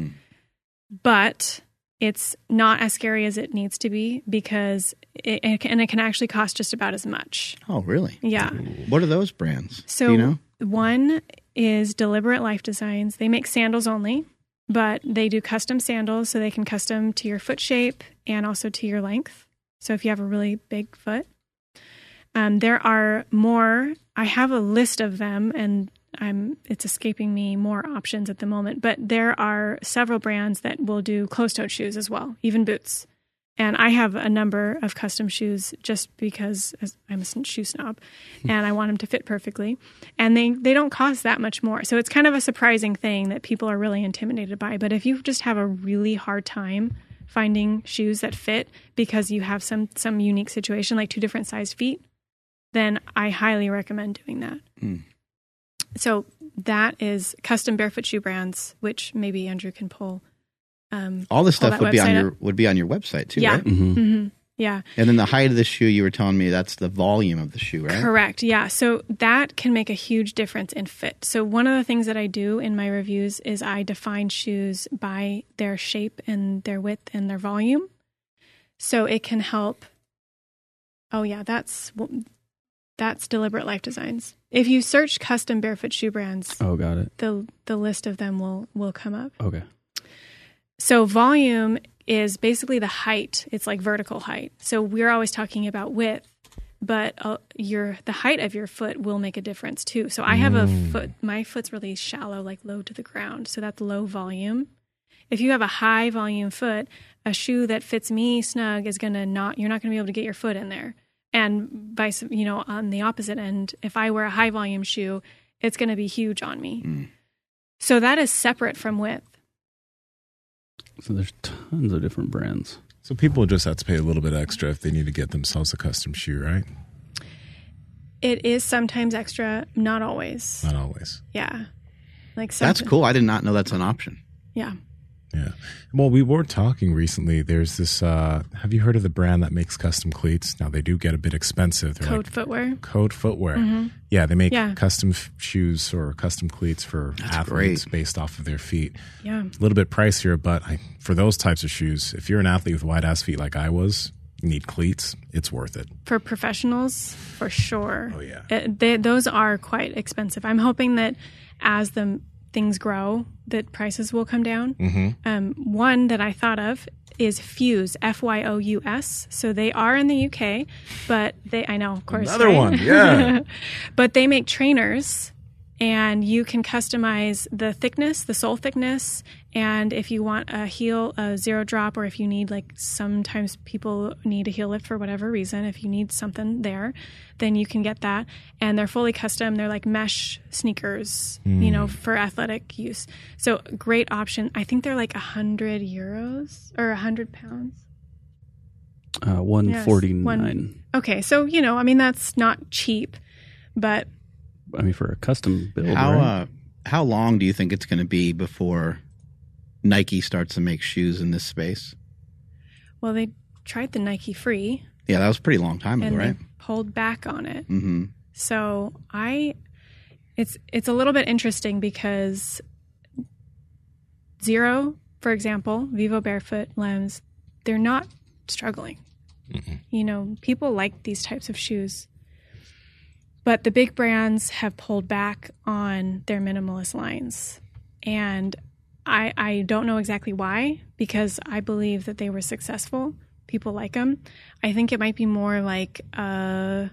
But it's not as scary as it needs to be because it can actually cost just about as much. Oh, really? Yeah. What are those brands? So Do you know? one is Deliberate Life Designs. They make sandals only, but they do custom sandals, so they can custom to your foot shape and also to your length. So if you have a really big foot. There are more. I have a list of them, and it's escaping me more options at the moment. But there are several brands that will do closed-toed shoes as well, even boots. And I have a number of custom shoes just because I'm a shoe snob, and I want them to fit perfectly. And they don't cost that much more. So it's kind of a surprising thing that people are really intimidated by. But if you just have a really hard time finding shoes that fit because you have some unique situation, like 2 different size feet, then I highly recommend doing that. So that is custom barefoot shoe brands, which maybe Andrew can pull. All this stuff that would be website on your website too, Yeah. right? Mm-hmm. Yeah. And then the height of the shoe, you were telling me that's the volume of the shoe, right? Correct. Yeah. So that can make a huge difference in fit. So one of the things that I do in my reviews is I define shoes by their shape and their width and their volume. So it can help. Oh yeah, that's Deliberate Life Designs. If you search custom barefoot shoe brands, Oh, got it. the list of them will come up. Okay. So volume is basically the height. It's like vertical height. So we're always talking about width, but the height of your foot will make a difference too. So I have a foot, my foot's really shallow, like low to the ground. So that's low volume. If you have a high volume foot, a shoe that fits me snug is you're not going to be able to get your foot in there. And on the opposite end, if I wear a high volume shoe, it's going to be huge on me. So that is separate from width. So there's tons of different brands. So people just have to pay a little bit extra if they need to get themselves a custom shoe, right? It is sometimes extra, not always. Not always. Yeah. That's cool. I did not know that's an option. Yeah. Yeah. Well, we were talking recently. There's this, have you heard of the brand that makes custom cleats? Now, they do get a bit expensive. They're Code Footwear. Code Footwear. Mm-hmm. Yeah, they make custom shoes or custom cleats for athletes great. based off of their feet. Yeah. A little bit pricier, but for those types of shoes, if you're an athlete with wide-ass feet like I was, you need cleats, it's worth it. For professionals, for sure. Oh, yeah. Those are quite expensive. I'm hoping that as things grow, that prices will come down. Mm-hmm. One that I thought of is Fuse, Fyous. So they are in the UK, but I know, of course. Another right? one, yeah. But they make trainers, and you can customize the thickness, the sole thickness, and if you want a heel, a zero drop, or if you need, like, sometimes people need a heel lift for whatever reason, if you need something there, then you can get that. And they're fully custom. They're like mesh sneakers, for athletic use. So great option. I think they're like €100 or 100 pounds. 149. Okay. So, that's not cheap, but I mean, for a custom build, right? How long do you think it's going to be before Nike starts to make shoes in this space? Well, they tried the Nike Free. Yeah, that was a pretty long time ago, and right? they pulled back on it. Mm-hmm. So it's a little bit interesting because Zero, for example, Vivo Barefoot, Lems, they're not struggling. People like these types of shoes. But the big brands have pulled back on their minimalist lines. And I don't know exactly why, because I believe that they were successful. People like them. I think it might be more like a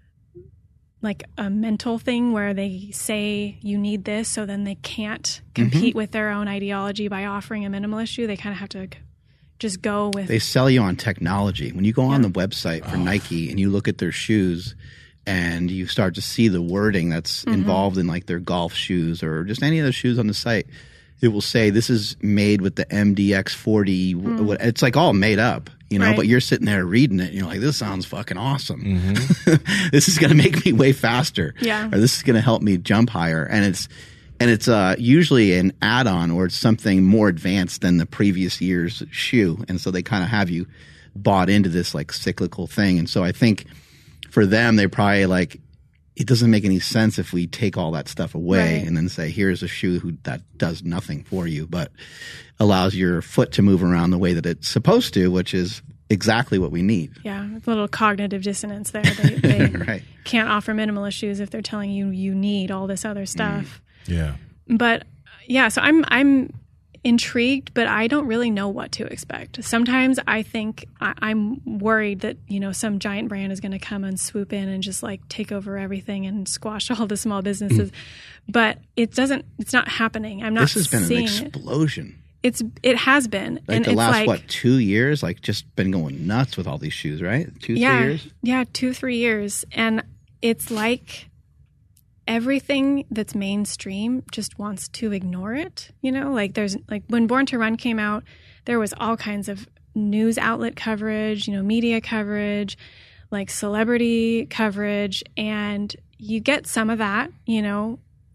mental thing where they say you need this, so then they can't compete with their own ideology by offering a minimalist shoe. They kind of have to just go with... They sell you on technology. When you go on the website for Nike and you look at their shoes and you start to see the wording that's involved in like their golf shoes or just any of the shoes on the site, it will say this is made with the MDX40. It's like all made up, right. But you're sitting there reading it and you're like, this sounds fucking awesome. This is going to make me way faster. Yeah. Or this is going to help me jump higher. And it's usually an add-on or it's something more advanced than the previous year's shoe. And so they kind of have you bought into this like cyclical thing. And so I think for them, they probably like, it doesn't make any sense if we take all that stuff away and then say, here's a shoe that does nothing for you, but allows your foot to move around the way that it's supposed to, which is exactly what we need. Yeah, a little cognitive dissonance there. They Right. can't offer minimalist shoes if they're telling you you need all this other stuff. Yeah. But yeah, so I'm intrigued, but I don't really know what to expect. Sometimes I think I'm worried that, some giant brand is going to come and swoop in and just like take over everything and squash all the small businesses. But it's not happening. I'm not This has been seeing an explosion. It has been. Like and the it's last, 2 years? Like just been going nuts with all these shoes, right? 2-3 years? Yeah, 2-3 years. And it's like everything that's mainstream just wants to ignore it. Like there's like when Born to Run came out, there was all kinds of news outlet coverage, media coverage, like celebrity coverage. And you get some of that,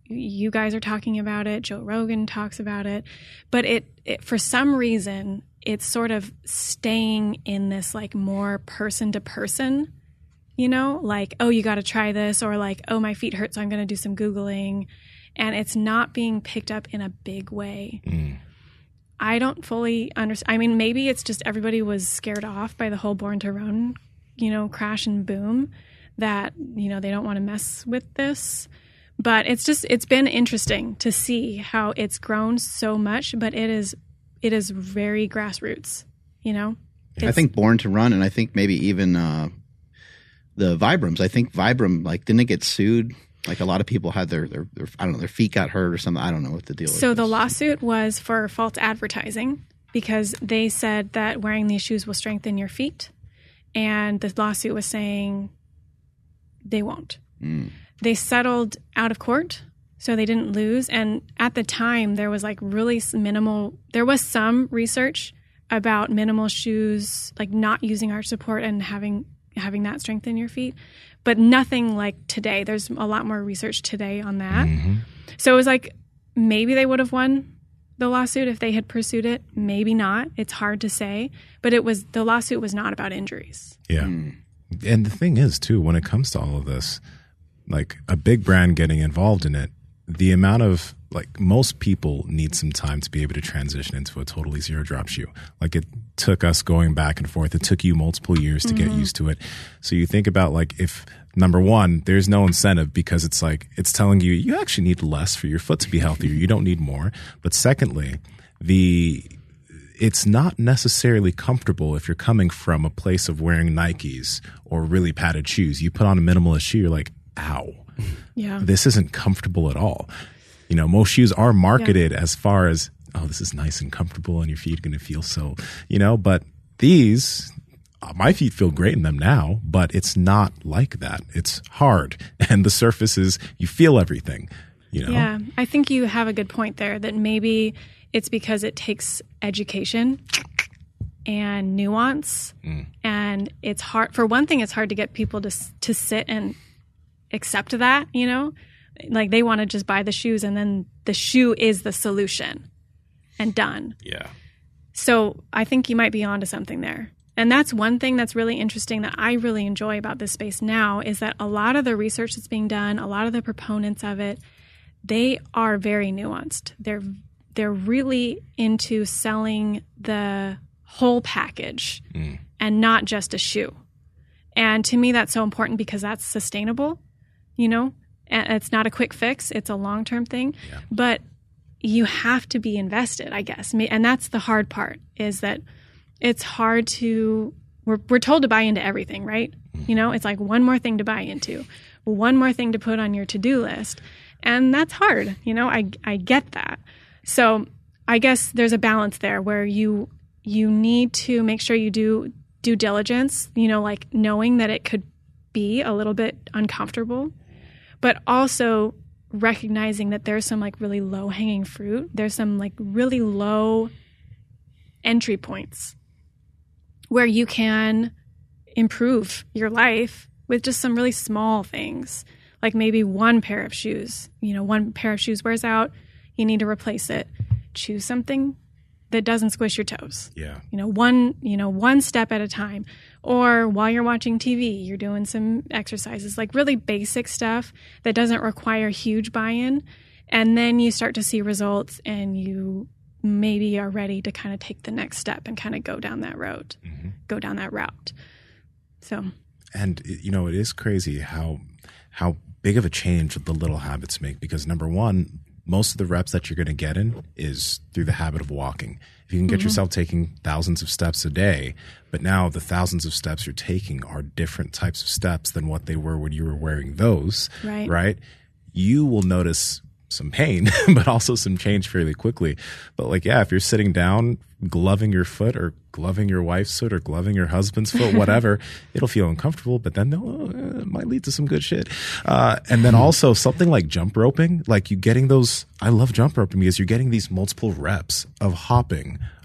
you guys are talking about it. Joe Rogan talks about it. But it for some reason, it's sort of staying in this like more person to person, you know, like, oh, you got to try this, or like, oh, my feet hurt, so I'm going to do some Googling. And it's not being picked up in a big way. I don't fully understand. I mean, maybe it's just everybody was scared off by the whole Born to Run, you know, crash and boom, that, you know, they don't want to mess with this. But it's been interesting to see how it's grown so much, but it is very grassroots, you know? I think Born to Run, and I think maybe even the Vibrams. I think Vibram, like, didn't it get sued? Like, a lot of people had their I don't know, their feet got hurt or something. I don't know what the deal is. So the lawsuit was for false advertising because they said that wearing these shoes will strengthen your feet. And the lawsuit was saying they won't. They settled out of court, so they didn't lose. And at the time, there was like really minimal, there was some research about minimal shoes, like not using arch support and having that strengthen your feet, but nothing like today. There's a lot more research today on that. So it was like, maybe they would have won the lawsuit if they had pursued it. Maybe not. It's hard to say, but the lawsuit was not about injuries. Yeah. And the thing is too, when it comes to all of this, like a big brand getting involved in it, the amount of, like, most people need some time to be able to transition into a totally zero drop shoe. Like, it took us going back and forth. It took you multiple years to get used to it. So you think about, like, if number one, there's no incentive because it's like, it's telling you, you actually need less for your foot to be healthier. You don't need more. But secondly, it's not necessarily comfortable if you're coming from a place of wearing Nikes or really padded shoes. You put on a minimalist shoe, you're like, ow. Yeah. This isn't comfortable at all. You know, most shoes are marketed as far as, oh, this is nice and comfortable and your feet are going to feel so, you know, but these, my feet feel great in them now, but it's not like that. It's hard. And the surfaces, you feel everything, you know? Yeah. I think you have a good point there that maybe it's because it takes education and nuance. And it's hard. For one thing, it's hard to get people to sit and accept that, you know, like they want to just buy the shoes and then the shoe is the solution and done. Yeah. So I think you might be onto something there. And that's one thing that's really interesting that I really enjoy about this space now is that a lot of the research that's being done, a lot of the proponents of it, they are very nuanced. They're really into selling the whole package and not just a shoe. And to me, that's so important because that's sustainable. You know, and it's not a quick fix. It's a long-term thing, but you have to be invested, I guess. And that's the hard part is that it's hard to, we're told to buy into everything, right? You know, it's like one more thing to buy into, one more thing to put on your to-do list. And that's hard. You know, I get that. So I guess there's a balance there where you need to make sure you do due diligence, you know, like knowing that it could be a little bit uncomfortable, but also recognizing that there's some like really low hanging fruit. There's some like really low entry points where you can improve your life with just some really small things. Like maybe one pair of shoes, you know, one pair of shoes wears out, you need to replace it. Choose something that doesn't squish your toes. Yeah. One step at a time. Or while you're watching TV, you're doing some exercises, like really basic stuff that doesn't require huge buy-in. And then you start to see results and you maybe are ready to kind of take the next step and kind of go down that road, go down that route. So. And, you know, it is crazy how big of a change the little habits make because number one, most of the reps that you're going to get in is through the habit of walking. If you can get yourself taking thousands of steps a day, but now the thousands of steps you're taking are different types of steps than what they were when you were wearing those, right? You will notice some pain, but also some change fairly quickly. But like, yeah, if you're sitting down, gloving your foot or gloving your wife's foot or gloving your husband's foot, whatever, it'll feel uncomfortable, but then it might lead to some good shit. And then also something like jump roping, like you getting those, I love jump roping because you're getting these multiple reps of hopping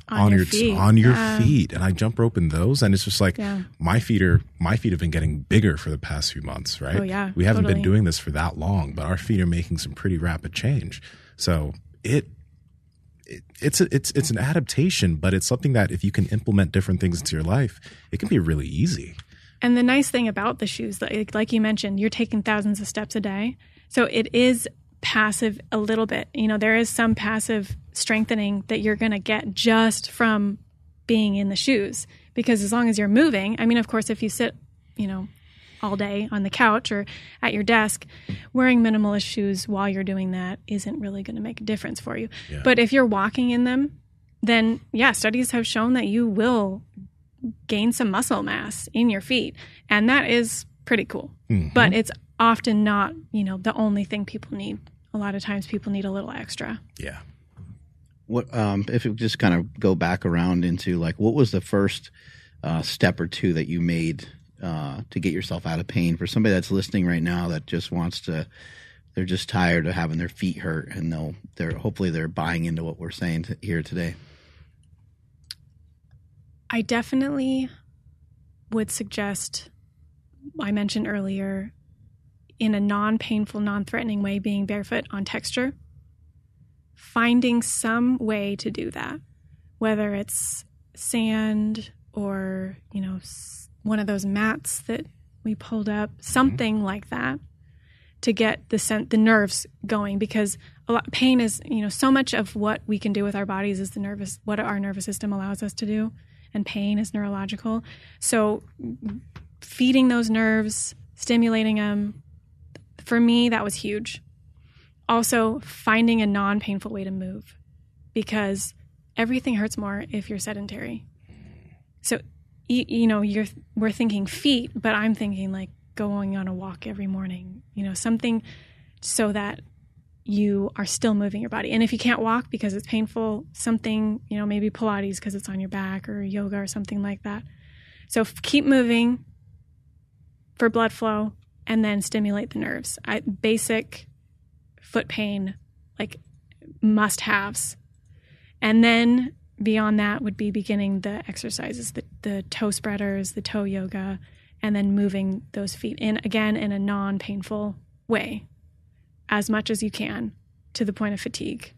On your feet. on your feet, and I jump rope in those, and it's just like Yeah. my feet have been getting bigger for the past few months, right? Oh, yeah, we haven't been totally. doing this for that long, but our feet are making some pretty rapid change. So it's an adaptation, but it's something that if you can implement different things into your life, it can be really easy. And the nice thing about the shoes, like you mentioned, you're taking thousands of steps a day. So it is passive a little bit. You know, there is some passive strengthening that you're going to get just from being in the shoes. Because as long as you're moving, I mean, of course, if you sit, you know, all day on the couch or at your desk, wearing minimalist shoes while you're doing that isn't really going to make a difference for you. Yeah. But if you're walking in them, then yeah, studies have shown that you will gain some muscle mass in your feet. And that is pretty cool. Mm-hmm. But it's often not, you know, the only thing people need. A lot of times people need a little extra. Yeah. What if we just kind of go back around into like what was the first step or two that you made to get yourself out of pain for somebody that's listening right now that just wants to, they're just tired of having their feet hurt and hopefully they're buying into what we're saying here today. I definitely would suggest, I mentioned earlier, in a non-painful, non-threatening way, being barefoot on texture. Finding some way to do that, whether it's sand or, you know, one of those mats that we pulled up, something like that, to get the nerves going. Because pain is, you know, so much of what we can do with our bodies is what our nervous system allows us to do, and pain is neurological. So feeding those nerves, stimulating them, for me, that was huge. Also, finding a non-painful way to move, because everything hurts more if you're sedentary. So, you know, we're thinking feet, but I'm thinking like going on a walk every morning, you know, something so that you are still moving your body. And if you can't walk because it's painful, something, you know, maybe Pilates because it's on your back, or yoga or something like that. So keep moving for blood flow and then stimulate the nerves. Basic foot pain, like must-haves. And then beyond that would be beginning the exercises, the toe spreaders, the toe yoga, and then moving those feet in a non-painful way as much as you can to the point of fatigue.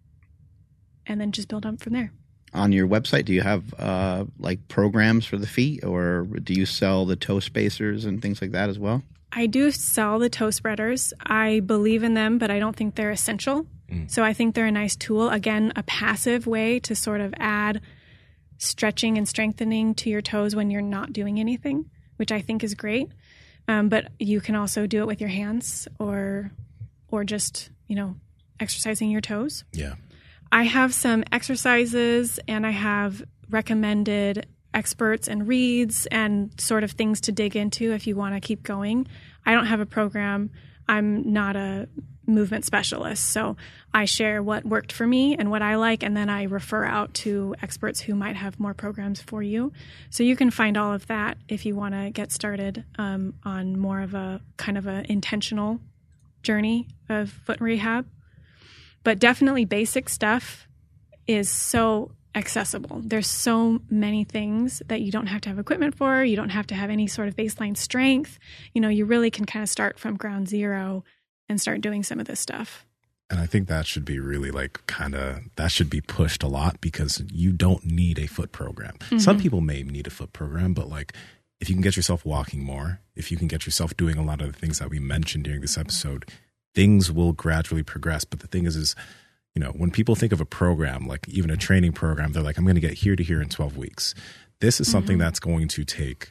And then just build up from there. On your website, do you have like programs for the feet, or do you sell the toe spacers and things like that as well? I do sell the toe spreaders. I believe in them, but I don't think they're essential. So I think they're a nice tool. Again, a passive way to sort of add stretching and strengthening to your toes when you're not doing anything, which I think is great. But you can also do it with your hands or just, you know, exercising your toes. Yeah. I have some exercises and I have recommended experts and reads and sort of things to dig into if you want to keep going. I don't have a program. I'm not a movement specialist. So I share what worked for me and what I like, and then I refer out to experts who might have more programs for you. So you can find all of that if you want to get started on more of a kind of an intentional journey of foot rehab. But definitely basic stuff is so accessible. There's so many things that you don't have to have equipment for. You don't have to have any sort of baseline strength. You know, you really can kind of start from ground zero and start doing some of this stuff. And I think that should be really that should be pushed a lot, because you don't need a foot program. Mm-hmm. Some people may need a foot program, but like if you can get yourself walking more, if you can get yourself doing a lot of the things that we mentioned during this episode, things will gradually progress. But the thing is, you know, when people think of a program, like even a training program, they're like, I'm going to get here to here in 12 weeks. This is something that's going to take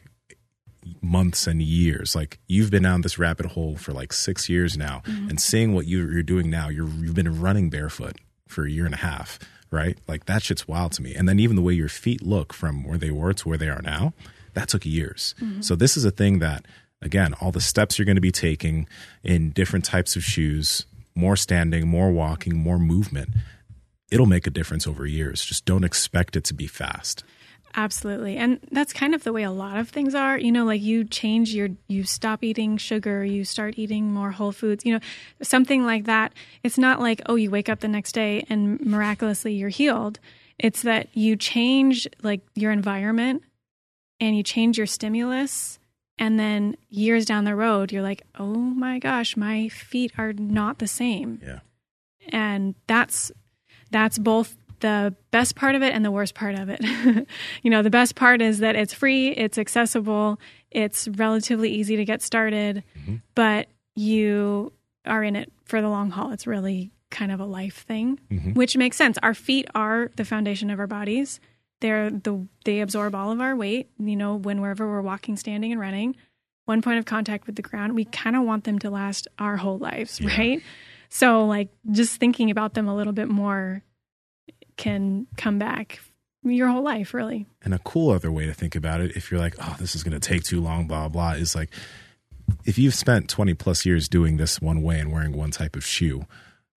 months and years. Like you've been down this rabbit hole for like 6 years now, and seeing what you're doing now, you've been running barefoot for a year and a half, right? Like that shit's wild to me. And then even the way your feet look from where they were to where they are now, that took years. So this is a thing that, again, all the steps you're going to be taking in different types of shoes, more standing, more walking, more movement, it'll make a difference over years. Just don't expect it to be fast. Absolutely. And that's kind of the way a lot of things are. You know, like you stop eating sugar, you start eating more whole foods, you know, something like that. It's not like, oh, you wake up the next day and miraculously you're healed. It's that you change like your environment and you change your stimulus, and then years down the road, you're like, oh my gosh, my feet are not the same. Yeah. And that's both the best part of it and the worst part of it. The best part is that it's free, it's accessible, it's relatively easy to get started, but you are in it for the long haul. It's really kind of a life thing, which makes sense. Our feet are the foundation of our bodies. They absorb all of our weight, whenever we're walking, standing, and running. One point of contact with the ground, we kind of want them to last our whole lives, right? So like just thinking about them a little bit more can come back your whole life, really. And a cool other way to think about it, if you're like, oh, this is going to take too long, blah, blah, is like, if you've spent 20 plus years doing this one way and wearing one type of shoe,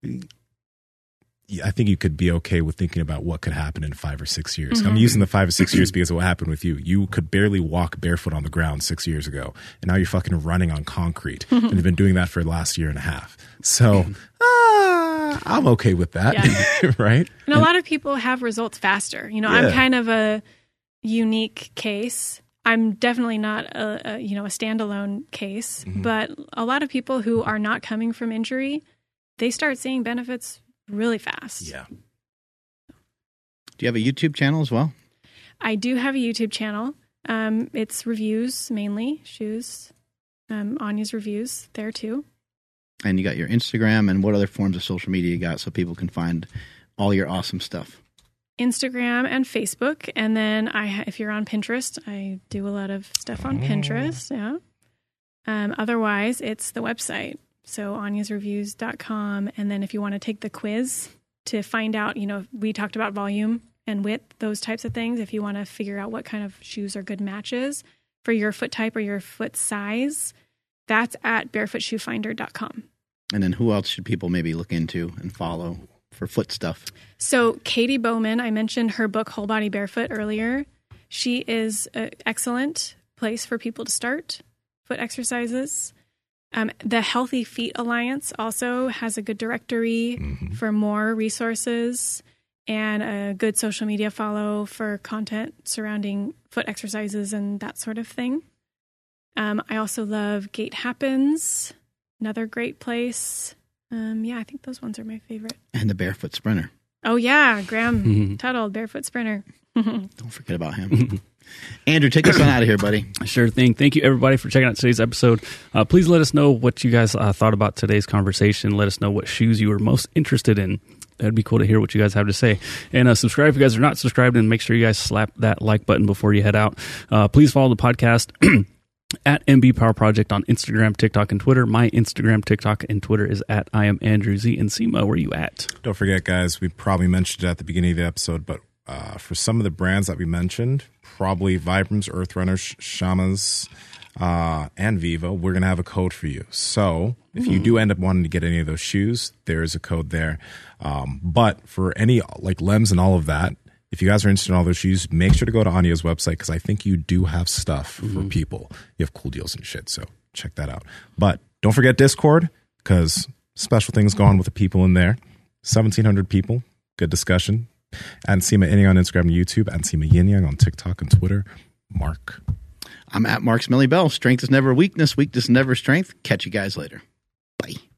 I think you could be okay with thinking about what could happen in 5 or 6 years. I'm using the 5 or 6 years because of what happened with you. You could barely walk barefoot on the ground 6 years ago, and now you're fucking running on concrete, and you've been doing that for the last year and a half. So I'm okay with that, right? And a lot of people have results faster. I'm kind of a unique case. I'm definitely not a standalone case, but a lot of people who are not coming from injury, they start seeing benefits really fast. Yeah. Do you have a YouTube channel as well? I do have a YouTube channel. It's reviews, mainly shoes. Anya's reviews there too. And you got your Instagram, and what other forms of social media you got so people can find all your awesome stuff? Instagram and Facebook. And then if you're on Pinterest, I do a lot of stuff on Pinterest. Yeah. Otherwise, it's the website. So anyasreviews.com. And then if you want to take the quiz to find out, we talked about volume and width, those types of things. If you want to figure out what kind of shoes are good matches for your foot type or your foot size, that's at barefootshoefinder.com. And then who else should people maybe look into and follow for foot stuff? So Katie Bowman, I mentioned her book, Whole Body Barefoot, earlier. She is an excellent place for people to start foot exercises. The Healthy Feet Alliance also has a good directory for more resources and a good social media follow for content surrounding foot exercises and that sort of thing. I also love Gait Happens, another great place. I think those ones are my favorite. And the Barefoot Sprinter. Oh, yeah. Graham Tuttle, Barefoot Sprinter. Don't forget about him. Andrew, take us on out of here, buddy. Sure thing. Thank you, everybody, for checking out today's episode. Please let us know what you guys thought about today's conversation. Let us know what shoes you were most interested in. That'd be cool to hear what you guys have to say. And subscribe if you guys are not subscribed, and make sure you guys slap that like button before you head out. Please follow the podcast at MB Power Project on Instagram, TikTok, and Twitter. My Instagram, TikTok, and Twitter is at I am Andrew Z. And Seema, where are you at? Don't forget, guys, we probably mentioned it at the beginning of the episode, but for some of the brands that we mentioned, probably Vibrams, Earth Runners, Shamas, and Vivo, we're going to have a code for you. So if you do end up wanting to get any of those shoes, there is a code there. But for any like Lems and all of that, if you guys are interested in all those shoes, make sure to go to Anya's website, because I think you do have stuff for people. You have cool deals and shit, so check that out. But don't forget Discord, because special things go on with the people in there. 1,700 people, good discussion. And Seema Inyang on Instagram and YouTube, and Seema Yinyang on TikTok and Twitter. Mark. I'm at Mark Smelly Bell. Strength is never weakness. Weakness is never strength. Catch you guys later. Bye.